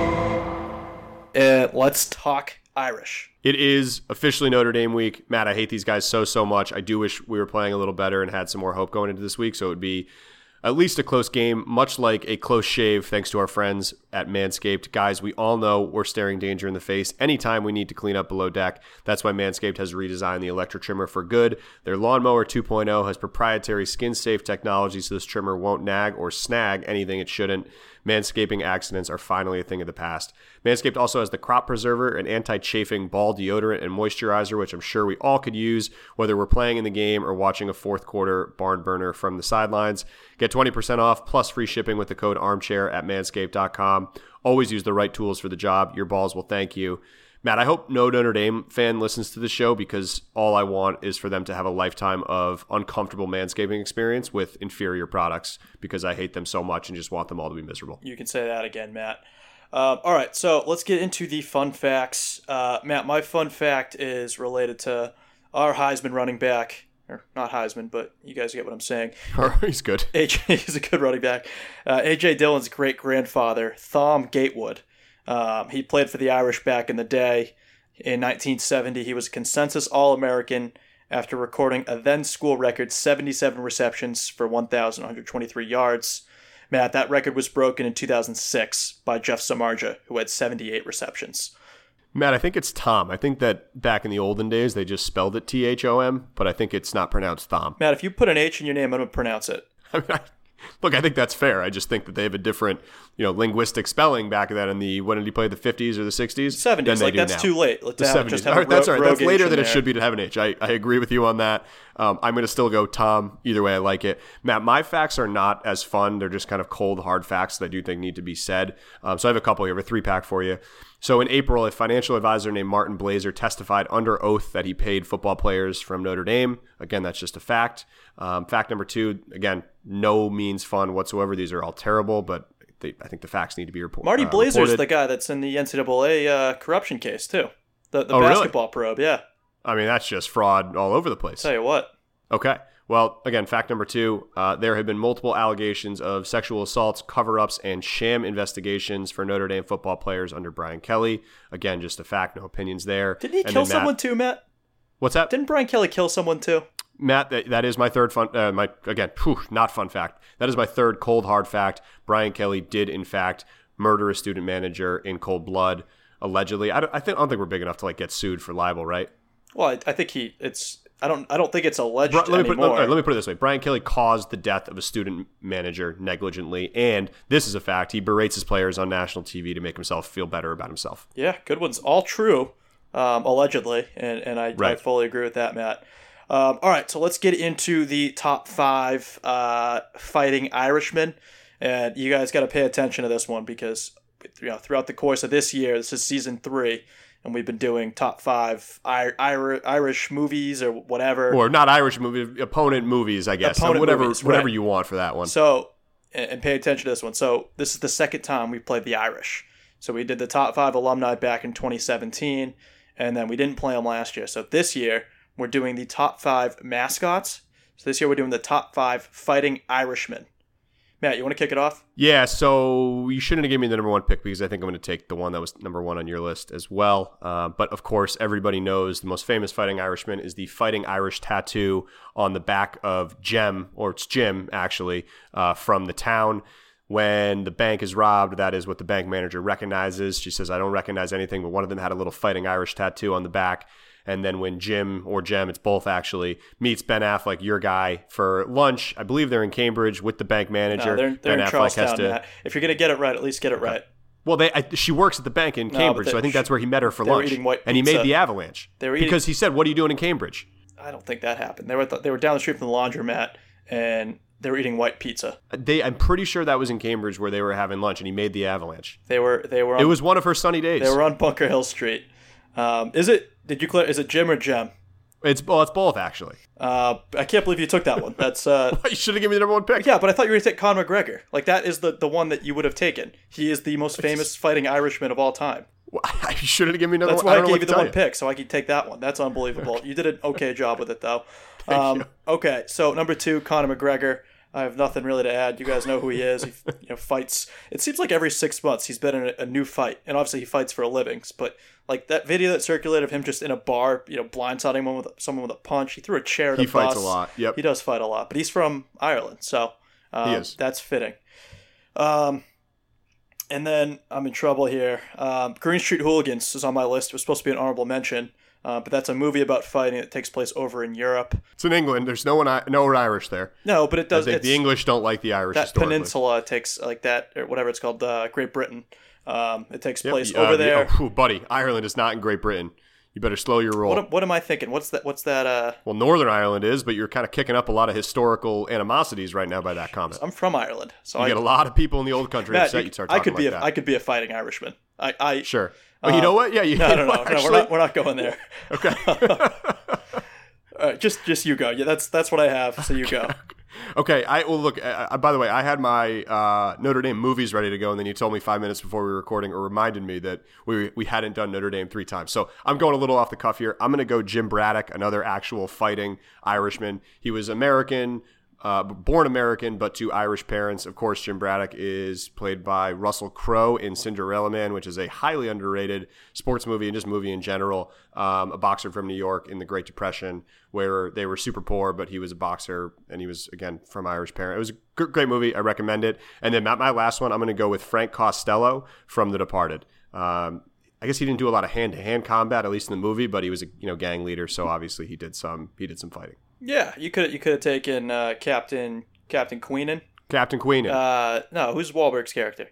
Uh, let's talk Irish. It is officially Notre Dame week. Matt, I hate these guys so, so much. I do wish we were playing a little better and had some more hope going into this week, so it would be at least a close game, much like a close shave thanks to our friends at Manscaped. Guys, we all know we're staring danger in the face anytime we need to clean up below deck. That's why Manscaped has redesigned the electric trimmer for good. Their Lawnmower two point oh has proprietary skin-safe technology, so this trimmer won't nag or snag anything it shouldn't. Manscaping accidents are finally a thing of the past. Manscaped also has the Crop Preserver, an anti-chafing ball deodorant and moisturizer, which I'm sure we all could use, whether we're playing in the game or watching a fourth quarter barn burner from the sidelines. Get twenty percent off plus free shipping with the code armchair at manscaped dot com. Always use the right tools for the job. Your balls will thank you. Matt, I hope no Notre Dame fan listens to the show, because all I want is for them to have a lifetime of uncomfortable manscaping experience with inferior products, because I hate them so much and just want them all to be miserable. You can say that again, Matt. Um, all right, so let's get into the fun facts. Uh, Matt, my fun fact is related to our Heisman running back. Or not Heisman, but you guys get what I'm saying. He's good. A J is a good running back. Uh, A J Dillon's great-grandfather, Thom Gatewood. Um, he played for the Irish back in the day. In nineteen seventy, he was a consensus All-American after recording a then school record seventy-seven receptions for one thousand one hundred twenty-three yards. Matt, that record was broken in two thousand six by Jeff Samardzija, who had seventy-eight receptions. Matt, I think it's Tom. I think that back in the olden days, they just spelled it T H O M, but I think it's not pronounced Thom. Matt, if you put an H in your name, I'm going to pronounce it. I mean, I, look, I think that's fair. I just think that they have a different, you know, linguistic spelling back then in the, when did he play, the fifties or the sixties? seventies, like that's now. Too late. Let's the have, seventies. Just have all right, that's ro- all right. That's later than there. It should be to have an H. I, I agree with you on that. Um, I'm going to still go Tom. Either way, I like it. Matt, my facts are not as fun. They're just kind of cold, hard facts that I do think need to be said. Um, so I have a couple here, a three-pack for you. So in April, a financial advisor named Martin Blazer testified under oath that he paid football players from Notre Dame. Again, that's just a fact. Um, fact number two, again, no means fun whatsoever. These are all terrible, but they, I think the facts need to be report, Marty uh, Blazer's reported. the guy that's in the N C double A uh, corruption case, too. The, the oh, basketball really? probe, yeah. I mean, that's just fraud all over the place. Tell you what. Okay. Well, again, fact number two, uh, there have been multiple allegations of sexual assaults, cover-ups, and sham investigations for Notre Dame football players under Brian Kelly. Again, just a fact, no opinions there. Didn't he and kill Matt, someone too, Matt? What's that? Didn't Brian Kelly kill someone too? Matt, that, that is my third fun, uh, my again, whew, not fun fact. That is my third cold, hard fact. Brian Kelly did, in fact, murder a student manager in cold blood, allegedly. I don't, I think, I don't think we're big enough to like get sued for libel, right? Well, I, I think he, it's, I don't I don't think it's alleged Bri- let me anymore. Put, let, let me put it this way. Brian Kelly caused the death of a student manager negligently, and this is a fact. He berates his players on national T V to make himself feel better about himself. Yeah, good ones. All true, um, allegedly, and, and I, right. I fully agree with that, Matt. Um, all right, so let's get into the top five uh, fighting Irishmen, and you guys got to pay attention to this one because you know throughout the course of this year, this is season three, and we've been doing top five I- I- Irish movies or whatever. Or not Irish movie, opponent movies, I guess. Opponent whatever movies, whatever right. you want for that one. So, and, and pay attention to this one. So this is the second time we played the Irish. So we did the top five alumni back in twenty seventeen, and then we didn't play them last year. So this year, we're doing the top five mascots. So this year, we're doing the top five fighting Irishmen. Matt, you want to kick it off? Yeah, so you shouldn't have given me the number one pick because I think I'm going to take the one that was number one on your list as well. Uh, but of course, everybody knows the most famous fighting Irishman is the Fighting Irish tattoo on the back of Jem, or it's Jim actually, uh, from the town. When the bank is robbed, that is what the bank manager recognizes. She says, I don't recognize anything, but one of them had a little Fighting Irish tattoo on the back. And then when Jim, or Jem, it's both actually, meets Ben Affleck, your guy, for lunch, I believe they're in Cambridge with the bank manager. No, they're they're Ben in Affleck Charlestown, has to, Matt. If you're going to get it right, at least get it okay. right. Well, they I, she works at the bank in No, Cambridge, but they- so I think that's where he met her for they were lunch. eating white and he pizza. made the avalanche. They were eating- because he said, what are you doing in Cambridge? I don't think that happened. They were at the, they were down the street from the laundromat, and they were eating white pizza. They, I'm pretty sure that was in Cambridge where they were having lunch, and he made the avalanche. They were they were. On, It was one of her sunny days. They were on Bunker Hill Street. Um, is it? Did you clear? Is it Jim or Jem? It's, well, it's both, actually. Uh, I can't believe you took that one. That's uh, You should have given me the number one pick. yeah, but I thought you were going to take Conor McGregor. Like that is the, the one that you would have taken. He is the most famous fighting Irishman of all time. Well, I should have given me another That's one. why I, I, don't know gave you what the to one tell you. pick, so I could take that one. That's unbelievable. You did an okay job with it, though. Thank um, you. Okay, so number two, Conor McGregor. I have nothing really to add. You guys know who he is. He you know, fights. It seems like every six months he's been in a, a new fight, and obviously he fights for a living. But like that video that circulated of him just in a bar, you know, blindsiding one with someone with a punch. He threw a chair at He a fights bus. a lot. Yep. He does fight a lot, but he's from Ireland, so um, He is. that's fitting. Um, and then I'm in trouble here. Um, Green Street Hooligans is on my list. It was supposed to be an honorable mention. Uh, but that's a movie about fighting that takes place over in Europe. It's in England. There's no one, no Irish there. No, but it does. I think It's, the English don't like the Irish that historically. peninsula takes like that, or whatever it's called, uh, Great Britain. Um, it takes Yep, place uh, over the- there. Oh, buddy, Ireland is not in Great Britain. You better slow your roll. What, am- what am I thinking? What's that? What's that? Uh, Well, Northern Ireland is, but you're kind of kicking up a lot of historical animosities right now by that comment. I'm from Ireland, so You I get a lot of people in the old country Matt, upset you- you start I talking could be like a, that. I could be a fighting Irishman. I, I Sure. Oh, you know what? Yeah, you no, you no, know no, what, no, actually, we're not, we're not going there. Okay. All right, just, just you go. Yeah, that's, that's what I have. So you go. Okay. I well look. Uh, by the way, I had my uh, Notre Dame movies ready to go, and then you told me five minutes before we were recording, or reminded me that we we hadn't done Notre Dame three times. So I'm going a little off the cuff here. I'm going to go Jim Braddock, another actual fighting Irishman. He was American, uh, born American, but to Irish parents. Of course, Jim Braddock is played by Russell Crowe in Cinderella Man, which is a highly underrated sports movie and just movie in general. Um, a boxer from New York in the Great Depression, where they were super poor, but he was a boxer, and he was, again, from Irish parents. It was a great movie. I recommend it. And then my last one, I'm going to go with Frank Costello from The Departed. Um, I guess he didn't do a lot of hand-to-hand combat, at least in the movie, but he was a you know gang leader, so obviously he did some he did some fighting. Yeah, you could you could have taken uh, Captain Captain Queenan. Captain Queenan. Uh, no, who's Wahlberg's character?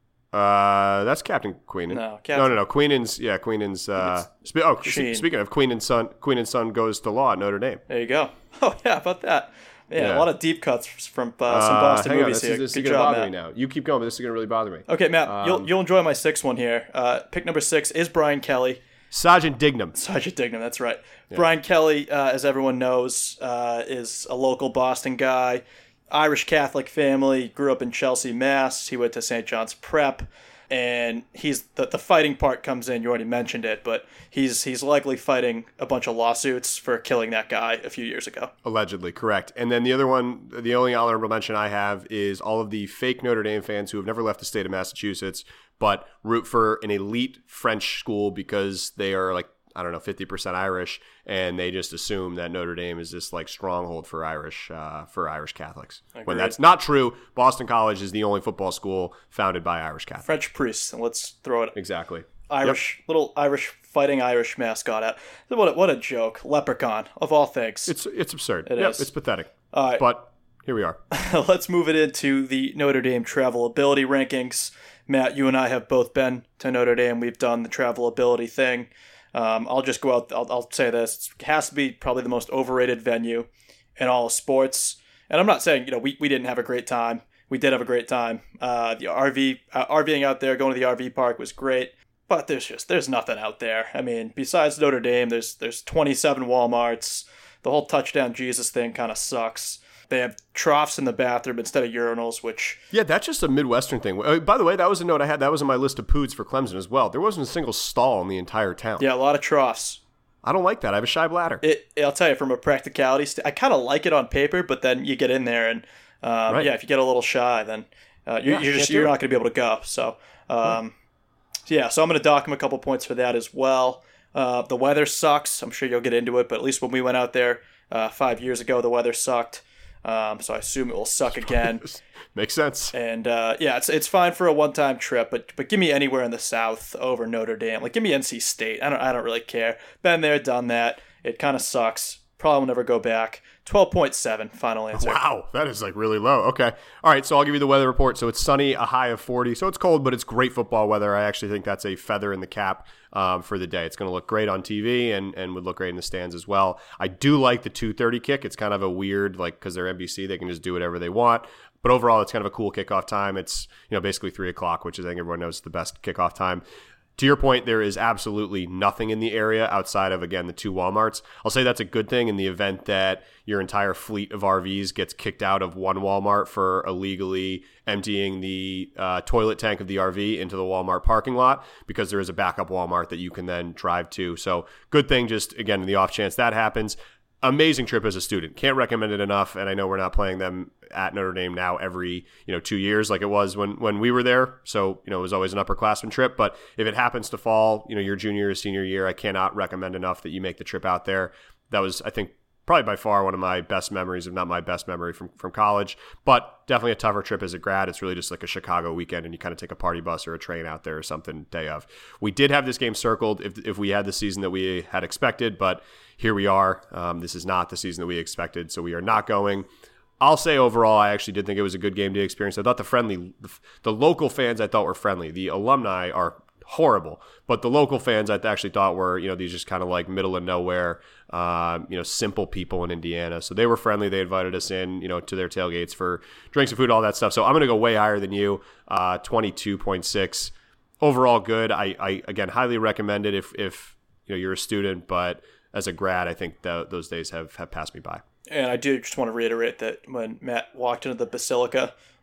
Uh, that's Captain Queenan. No, Captain... no, no, no. Queenan's yeah, Queenan's. Uh, spe- oh, Sheen. Speaking of Queenan's son, Queenan's son goes to law at Notre Dame. There you go. Oh yeah, about that. Yeah, yeah. A lot of deep cuts from uh, some uh, Boston movies on, this here. Is, this Good is job, gonna bother Matt. me now. You keep going, but this is gonna really bother me. Okay, Matt, um, you'll you'll enjoy my sixth one here. Uh, pick number six is Brian Kelly. Sergeant Dignam. Sergeant Dignam, that's right. Yeah. Brian Kelly, uh, as everyone knows, uh, is a local Boston guy, Irish Catholic family, grew up in Chelsea, Mass. He went to Saint John's Prep, and he's the, the fighting part comes in. You already mentioned it, but he's he's likely fighting a bunch of lawsuits for killing that guy a few years ago. Allegedly, correct. And then the other one, the only honorable mention I have is all of the fake Notre Dame fans who have never left the state of Massachusetts, but root for an elite French school because they are like, I don't know, fifty percent Irish, and they just assume that Notre Dame is this like stronghold for Irish uh, for Irish Catholics. Agreed. When that's not true. Boston College is the only football school founded by Irish Catholics. French priests, and let's throw it exactly. Irish, yep. Little Irish fighting Irish mascot out. What a, what a joke. Leprechaun, of all things. It's it's absurd. It yep, is. It's pathetic. All right. But here we are. Let's move it into the Notre Dame travel ability rankings. Matt, you and I have both been to Notre Dame. We've done the travel ability thing. Um, I'll just go out. I'll, I'll say this. It has to be probably the most overrated venue in all of sports. And I'm not saying, you know, we, we didn't have a great time. We did have a great time. Uh, the R V, uh, RVing out there, going to the R V park was great. But there's just, there's nothing out there. I mean, besides Notre Dame, there's there's twenty-seven Walmarts. The whole Touchdown Jesus thing kind of sucks. They have troughs in the bathroom instead of urinals, which... Yeah, that's just a Midwestern thing. Uh, by the way, that was a note I had. That was on my list of poods for Clemson as well. There wasn't a single stall in the entire town. Yeah, a lot of troughs. I don't like that. I have a shy bladder. It, I'll tell you, from a practicality st- I kind of like it on paper, but then you get in there and, um, right. yeah, if you get a little shy, then uh, you're, yeah, you're just you're not going to be able to go. So, um, yeah, so I'm going to dock him a couple points for that as well. Uh, the weather sucks. I'm sure you'll get into it, but at least when we went out there uh, five years ago, the weather sucked. Um, so I assume it will suck again. Makes sense. And uh, yeah, it's it's fine for a one-time trip, but but give me anywhere in the South over Notre Dame. Like give me N C State. I don't I don't really care. Been there, done that. It kind of sucks. Probably will never go back. twelve point seven, final answer. Wow, that is like really low. Okay. All right, so I'll give you the weather report. So it's sunny, a high of forty. So it's cold, but it's great football weather. I actually think that's a feather in the cap um, for the day. It's going to look great on T V and, and would look great in the stands as well. I do like the two thirty kick. It's kind of a weird, like, because they're N B C, they can just do whatever they want. But overall, it's kind of a cool kickoff time. It's, you know, basically three o'clock, which I think everyone knows is the best kickoff time. To your point, there is absolutely nothing in the area outside of, again, the two Walmarts. I'll say that's a good thing in the event that your entire fleet of R Vs gets kicked out of one Walmart for illegally emptying the uh, toilet tank of the R V into the Walmart parking lot, because there is a backup Walmart that you can then drive to. So good thing, just, again, in the off chance that happens. Amazing trip as a student. Can't recommend it enough. And I know we're not playing them at Notre Dame now every, you know, two years like it was when, when we were there. So, you know, it was always an upperclassman trip. But if it happens to fall, you know, your junior or senior year, I cannot recommend enough that you make the trip out there. That was, I think, probably by far one of my best memories, if not my best memory from, from college. But definitely a tougher trip as a grad. It's really just like a Chicago weekend, and you kind of take a party bus or a train out there or something day of. We did have this game circled if if we had the season that we had expected, but here we are. Um, this is not the season that we expected, so we are not going. I'll say overall, I actually did think it was a good game day experience. I thought the friendly, the local fans I thought were friendly. The alumni are horrible, but the local fans I actually thought were, you know, these just kind of like middle of nowhere, um, you know, simple people in Indiana. So they were friendly. They invited us in, you know, to their tailgates for drinks and food, all that stuff. So I'm going to go way higher than you, uh, twenty-two point six. Overall good. I, I, again, highly recommend it if, if, you know, you're a student, but as a grad, I think the, those days have, have passed me by. And I do just want to reiterate that when Matt walked into the Basilica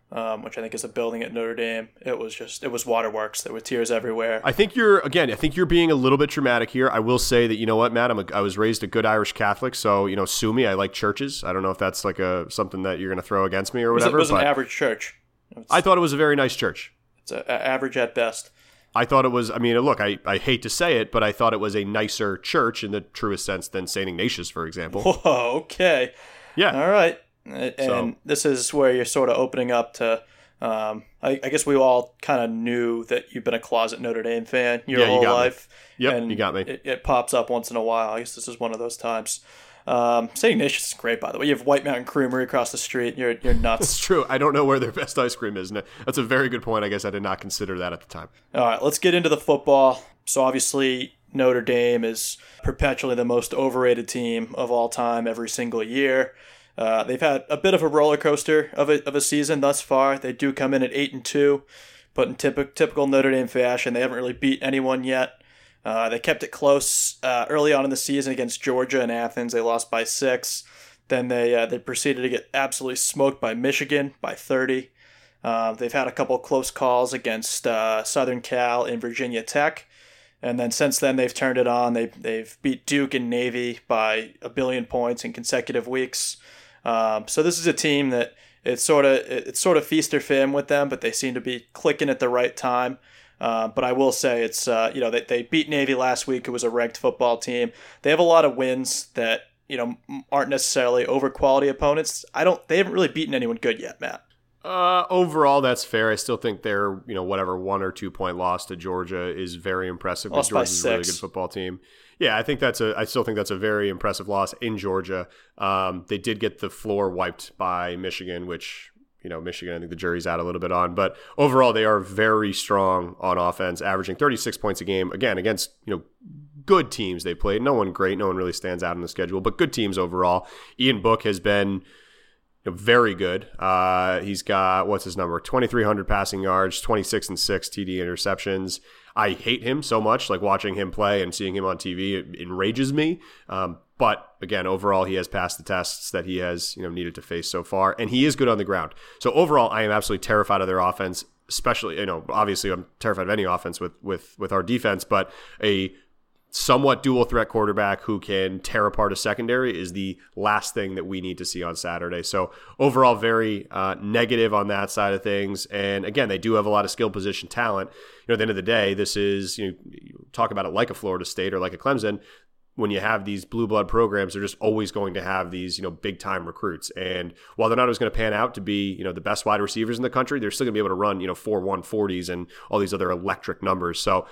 um, which I think is a building at Notre Dame. It was just, it was waterworks. There were tears everywhere. I think you're, again, I think you're being a little bit dramatic here. I will say that, you know what, Matt, I'm a, I was raised a good Irish Catholic, so, you know, sue me. I like churches. I don't know if that's like a something that you're going to throw against me or whatever. It was, it was but an average church. It's, I thought it was a very nice church. It's a, a average at best. I thought it was, I mean, look, I, I hate to say it, but I thought it was a nicer church in the truest sense than Saint Ignatius, for example. Whoa, okay. Yeah. All right. And So- this is where you're sort of opening up to, um, I, I guess we all kind of knew that you've been a closet Notre Dame fan your Yeah, you whole got me. life. Yep, and you got me. It, it pops up once in a while. I guess this is one of those times. Um, Saint Ignatius is great, by the way. You have White Mountain Creamery across the street. You're you're It's nuts. true. I don't know where their best ice cream is. And that's a very good point. I guess I did not consider that at the time. All right, let's get into the football. So obviously Notre Dame is perpetually the most overrated team of all time every single year. Uh, they've had a bit of a roller coaster of a of a season thus far. They do come in at eight and two, but in typical typical Notre Dame fashion, they haven't really beat anyone yet. Uh, they kept it close uh, early on in the season against Georgia and Athens. They lost by six. Then they uh, they proceeded to get absolutely smoked by Michigan by thirty. Uh, they've had a couple close calls against uh, Southern Cal and Virginia Tech. And then since then, they've turned it on. They've, they've beat Duke and Navy by a billion points in consecutive weeks. Um, so this is a team that it's sort of it's sort of feast or famine with them, but they seem to be clicking at the right time. Uh, but I will say it's uh, you know they they beat Navy last week, who was a ranked football team. They have a lot of wins that you know aren't necessarily over quality opponents. I don't they haven't really beaten anyone good yet, Matt. Uh, overall, that's fair. I still think their, you know, whatever one or two point loss to Georgia is very impressive. Lost by Georgia's a really six. good football team. Yeah, I think that's a. I still think that's a very impressive loss in Georgia. Um, they did get the floor wiped by Michigan, which, you know, Michigan, I think the jury's out a little bit on. But overall, they are very strong on offense, averaging thirty-six points a game. Again, against, you know, good teams they played. No one great. No one really stands out in the schedule, but good teams overall. Ian Book has been you know, very good. Uh, he's got, what's his number? twenty-three hundred passing yards, twenty-six and six T D interceptions. I hate him so much. Like watching him play and seeing him on T V, it enrages me. Um, but again, overall, he has passed the tests that he has, you know, needed to face so far, and he is good on the ground. So overall, I am absolutely terrified of their offense. Especially, you know, obviously, I'm terrified of any offense with with with our defense, but a somewhat dual threat quarterback who can tear apart a secondary is the last thing that we need to see on Saturday. So overall, very uh, negative on that side of things. And again, they do have a lot of skill position talent. You know, at the end of the day, this is, you know, you talk about it like a Florida State or like a Clemson. When you have these blue blood programs, they're just always going to have these, you know, big time recruits. And while they're not always going to pan out to be, you know, the best wide receivers in the country, they're still going to be able to run, you know, four one forties and all these other electric numbers. So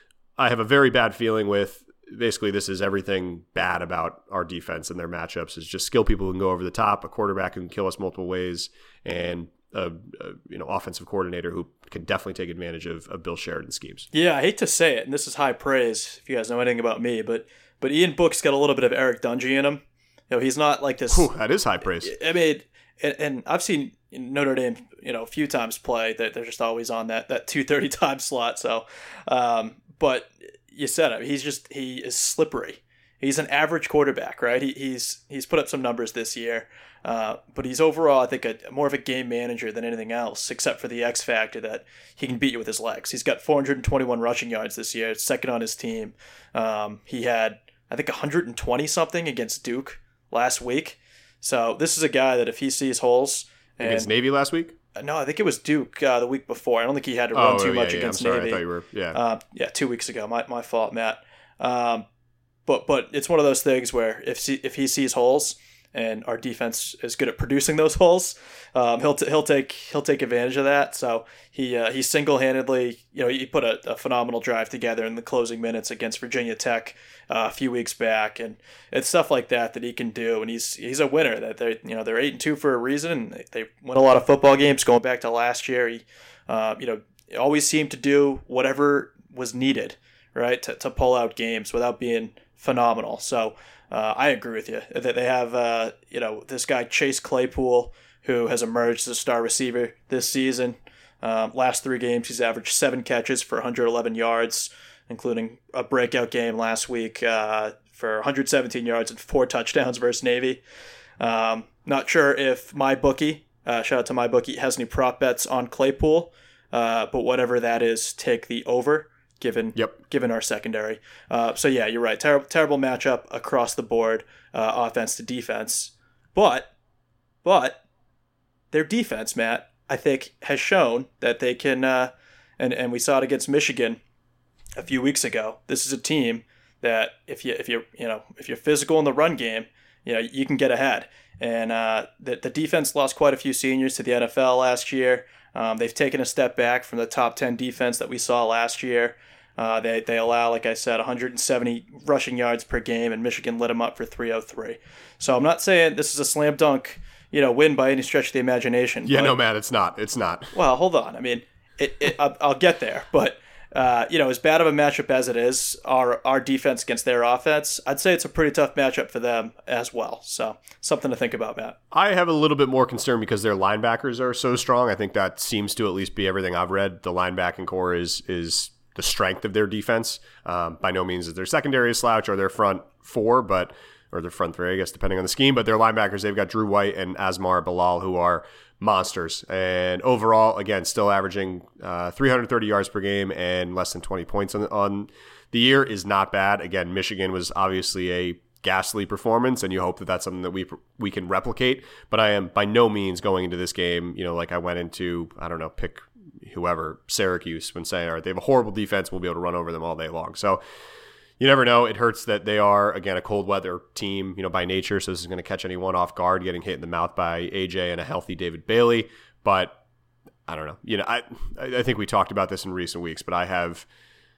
I have a very bad feeling with basically this is everything bad about our defense and their matchups is just skill people who can go over the top, a quarterback who can kill us multiple ways, and a, a you know offensive coordinator who can definitely take advantage of, of Bill Sheridan's schemes. Yeah, I hate to say it, and this is high praise if you guys know anything about me, but but Ian Book's got a little bit of Eric Dungy in him. You know, he's not like this. Whew, that is high praise. I mean, and, and I've seen Notre Dame, you know, a few times play that they're just always on that that two thirty time slot. So, um, but you said it. He's just he is slippery. He's an average quarterback, right? He, he's he's put up some numbers this year, uh, but he's overall, I think, a, more of a game manager than anything else, except for the X factor that he can beat you with his legs. He's got four hundred twenty-one rushing yards this year, second on his team. Um, he had, I think, one hundred twenty something against Duke last week. So this is a guy that if he sees holes and, Against Navy last week? no, I think it was Duke uh, the week before. I don't think he had to run Oh, too yeah, much yeah, against I'm sorry. Navy. I thought you were, yeah. Uh, yeah, two weeks ago. My my fault, Matt. Um, but but it's one of those things where if see, if he sees holes and our defense is good at producing those holes, um, he'll t- he'll take he'll take advantage of that. So he uh, he single handedly, you know, he put a, a phenomenal drive together in the closing minutes against Virginia Tech uh, a few weeks back, and it's stuff like that that he can do. And he's he's a winner. That they you know they're eight and two for a reason. And they, they win a lot of football games. Going back to last year, he uh, you know always seemed to do whatever was needed, right, to to pull out games without being phenomenal. So uh, I agree with you that they have uh, you know this guy Chase Claypool, who has emerged as a star receiver this season. Um, last three games, he's averaged seven catches for one hundred eleven yards, including a breakout game last week uh, for one hundred seventeen yards and four touchdowns versus Navy. Um, not sure if my bookie Uh, shout out to MyBookie. Has any prop bets on Claypool? Uh, but whatever that is, take the over. Given yep. given our secondary. Uh, so, yeah, you're right. Terrible, terrible matchup across the board, uh, offense to defense. But, but their defense, Matt, I think has shown that they can, uh, and, and we saw it against Michigan a few weeks ago. This is a team that if you if you you know if you're physical in the run game, you know you can get ahead. And uh, the the defense lost quite a few seniors to the N F L last year. Um, they've taken a step back from the top ten defense that we saw last year. Uh, they they allow, like I said, one hundred seventy rushing yards per game, and Michigan lit them up for three oh three. So I'm not saying this is a slam dunk, you know, win by any stretch of the imagination. Yeah, but, no, man, it's not. It's not. Well, hold on. I mean, it, it, I'll, I'll get there, but. Uh, you know, as bad of a matchup as it is, our our defense against their offense, I'd say it's a pretty tough matchup for them as well. So something to think about, Matt. I have a little bit more concern because their linebackers are so strong. I think that seems to at least be everything I've read. The linebacking core is is the strength of their defense. Um, by no means is their secondary a slouch or their front four, but or their front three, I guess, depending on the scheme. But their linebackers, they've got Drew White and Asmar Bilal, who are monsters. And overall, again, still averaging uh, three hundred thirty yards per game and less than twenty points on, on the year is not bad. Again, Michigan was obviously a ghastly performance, and you hope that that's something that we we can replicate. But I am by no means going into this game, you know, like I went into, I don't know, pick whoever, Syracuse, when saying, all right, they have a horrible defense, we'll be able to run over them all day long. So you never know. It hurts that they are, again, a cold weather team, you know, by nature. So this is going to catch anyone off guard, getting hit in the mouth by A J and a healthy David Bailey. But I don't know. You know, I I think we talked about this in recent weeks, but I have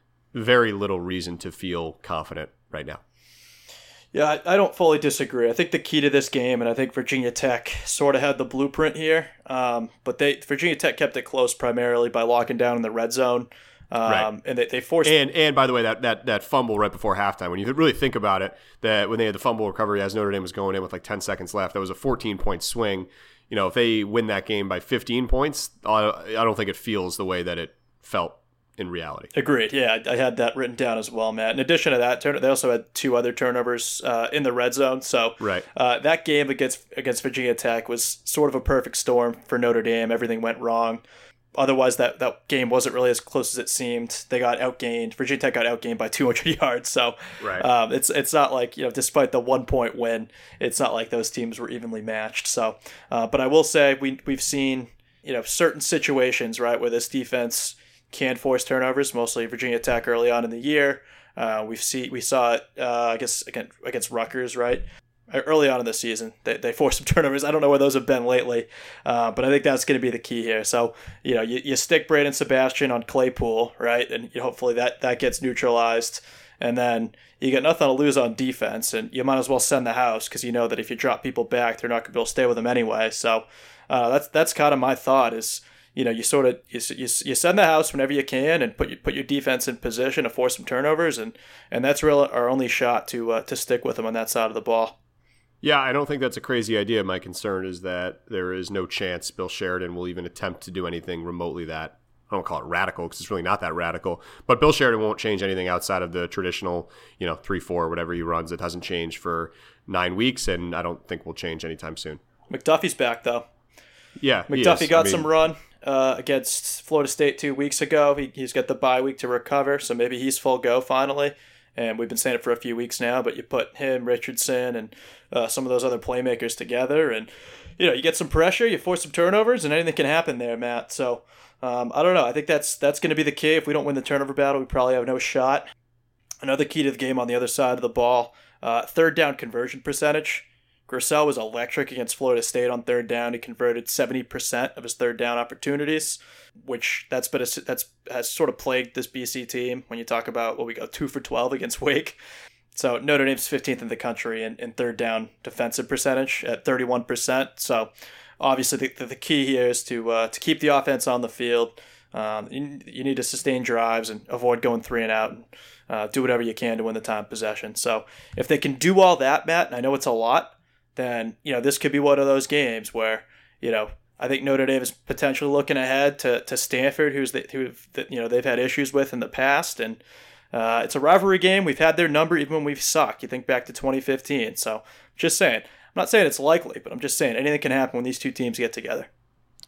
very little reason to feel confident right now. Yeah, I, I don't fully disagree. I think the key to this game, and I think Virginia Tech sort of had the blueprint here, um, but they Virginia Tech kept it close primarily by locking down in the red zone. Um, right. And they, they forced and and by the way, that, that that fumble right before halftime, when you really think about it, that when they had the fumble recovery as Notre Dame was going in with like ten seconds left, that was a fourteen point swing. You know, if they win that game by fifteen points, I don't think it feels the way that it felt in reality. Agreed. Yeah, I had that written down as well, Matt. In addition to that, they also had two other turnovers uh, in the red zone. So right. uh, that game against against Virginia Tech was sort of a perfect storm for Notre Dame. Everything went wrong. Otherwise, that, that game wasn't really as close as it seemed. They got outgained. Virginia Tech got outgained by two hundred yards. So right. um, it's it's not like, you know, despite the one point win, it's not like those teams were evenly matched. So, uh, but I will say we we've seen, you know, certain situations, right, where this defense can force turnovers. Mostly Virginia Tech early on in the year. Uh, we've see we saw it, uh, I guess against against Rutgers, right. Early on in the season, they they forced some turnovers. I don't know where those have been lately, uh, but I think that's going to be the key here. So, you know, you, you stick Braden Sebastian on Claypool, right, and you, hopefully that, that gets neutralized. And then you get nothing to lose on defense, and you might as well send the house because you know that if you drop people back, they're not going to be able to stay with them anyway. So uh, that's that's kind of my thought is, you know, you sort of you, you, you send the house whenever you can and put your, put your defense in position to force some turnovers, and, and that's really our only shot to uh, to stick with them on that side of the ball. Yeah, I don't think that's a crazy idea. My concern is that there is no chance Bill Sheridan will even attempt to do anything remotely that, I don't call it radical because it's really not that radical, but Bill Sheridan won't change anything outside of the traditional, you know, three four, whatever he runs. It hasn't changed for nine weeks, and I don't think will change anytime soon. McDuffie's back, though. Yeah, McDuffie got I mean, some run uh, against Florida State two weeks ago. He, he's got the bye week to recover, so maybe he's full go finally. And we've been saying it for a few weeks now, but you put him, Richardson, and uh, some of those other playmakers together, and you know you get some pressure, you force some turnovers, and anything can happen there, Matt. So um, I don't know. I think that's that's going to be the key. If we don't win the turnover battle, we probably have no shot. Another key to the game on the other side of the ball, uh, third down conversion percentage. Grissel was electric against Florida State on third down. He converted seventy percent of his third down opportunities, which that's been a, that's has sort of plagued this B C team when you talk about, well, we go two for twelve against Wake. So Notre Dame's fifteenth in the country in, in third down defensive percentage at thirty-one percent. So obviously the, the key here is to uh, to keep the offense on the field. Um, you, you need to sustain drives and avoid going three and out, and uh, do whatever you can to win the time of possession. So if they can do all that, Matt, and I know it's a lot, then, you know, this could be one of those games where, you know, I think Notre Dame is potentially looking ahead to, to Stanford, who's the, who you know they've had issues with in the past, and uh, it's a rivalry game. We've had their number even when we've sucked. You think back to twenty fifteen. So, just saying, I'm not saying it's likely, but I'm just saying anything can happen when these two teams get together.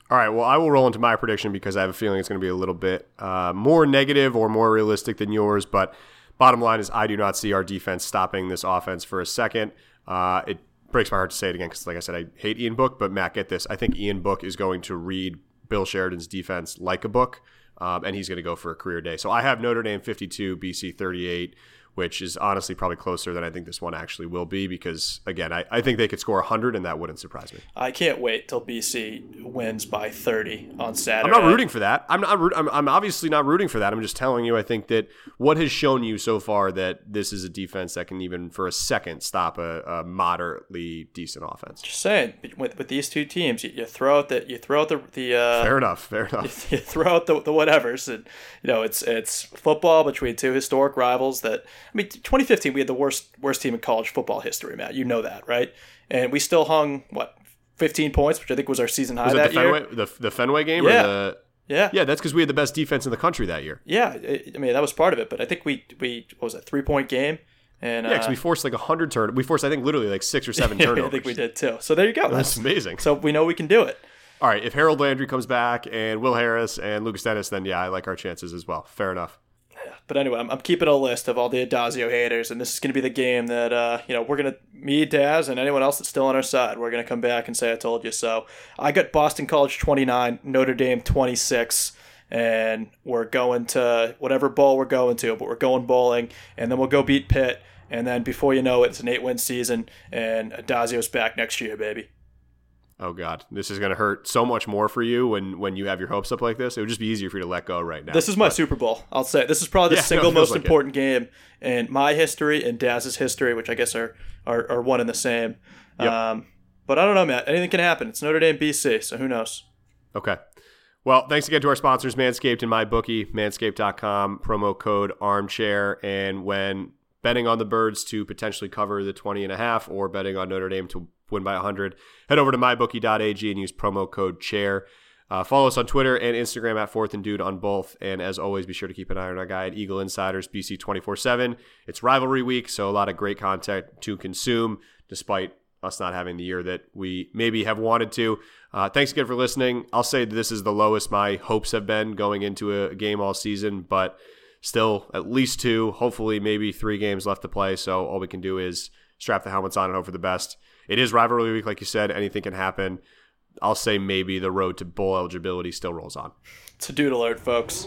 All right, well, I will roll into my prediction because I have a feeling it's going to be a little bit uh, more negative or more realistic than yours. But bottom line is I do not see our defense stopping this offense for a second. Uh, it breaks my heart to say it again because, like I said, I hate Ian Book. But, Matt, get this. I think Ian Book is going to read Bill Sheridan's defense like a book, um, and he's going to go for a career day. So I have Notre Dame fifty-two, B C thirty-eight, which is honestly probably closer than I think this one actually will be because, again, I, I think they could score one hundred, and that wouldn't surprise me. I can't wait till B C wins by thirty on Saturday. I'm not rooting for that. I'm not. I'm, I'm obviously not rooting for that. I'm just telling you I think that what has shown you so far that this is a defense that can even for a second stop a, a moderately decent offense. Just saying, with, with these two teams, you, you throw out the you throw out the, the uh, fair enough, fair enough. You, you throw out the, the whatevers, and you know it's it's football between two historic rivals that. I mean, twenty fifteen, we had the worst worst team in college football history, Matt. You know that, right? And we still hung, what, fifteen points, which I think was our season high was that it the year. Fenway, the, the Fenway game? Yeah. Or the, yeah. Yeah, that's because we had the best defense in the country that year. Yeah. It, I mean, that was part of it. But I think we, we what was it, three-point game? And, yeah, because uh, we forced like one hundred turn. We forced, I think, literally like six or seven turnovers. I think we did, too. So there you go. That's, that's amazing. So we know we can do it. All right, if Harold Landry comes back and Will Harris and Lucas Dennis, then yeah, I like our chances as well. Fair enough. But anyway, I'm, I'm keeping a list of all the Adazio haters, and this is going to be the game that, uh, you know, we're going to, me, Daz, and anyone else that's still on our side, we're going to come back and say I told you so. I got Boston College twenty-nine, Notre Dame twenty-six, and we're going to whatever bowl we're going to, but we're going bowling, and then we'll go beat Pitt, and then before you know it, it's an eight-win season, and Adazio's back next year, baby. Oh, God. This is going to hurt so much more for you when, when you have your hopes up like this. It would just be easier for you to let go right now. This is my but, Super Bowl, I'll say. This is probably the yeah, single no, most like important it. game in my history and Daz's history, which I guess are are, are one and the same. Yep. Um, but I don't know, Matt. Anything can happen. It's Notre Dame B C, so who knows? Okay. Well, thanks again to our sponsors, Manscaped and MyBookie, manscaped dot com, promo code armchair. And when betting on the Birds to potentially cover the twenty and a half or betting on Notre Dame to win by one hundred, head over to my bookie dot a g and use promo code chair. Uh, follow us on Twitter and Instagram at Fourth and Dude on both. And as always, be sure to keep an eye on our guy at Eagle Insiders, B C twenty-four seven. It's rivalry week, so a lot of great content to consume, despite us not having the year that we maybe have wanted to. Uh, thanks again for listening. I'll say this is the lowest my hopes have been going into a game all season, but still at least two, hopefully maybe three games left to play. So all we can do is strap the helmets on and hope for the best. It is rivalry week, like you said. Anything can happen. I'll say maybe the road to bowl eligibility still rolls on. It's a dude alert, folks.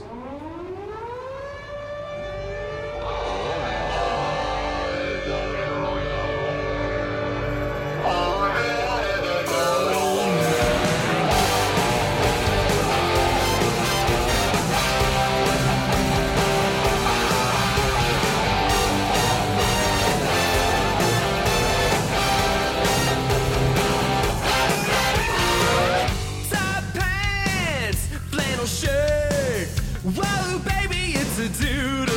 Whoa, baby, it's a dude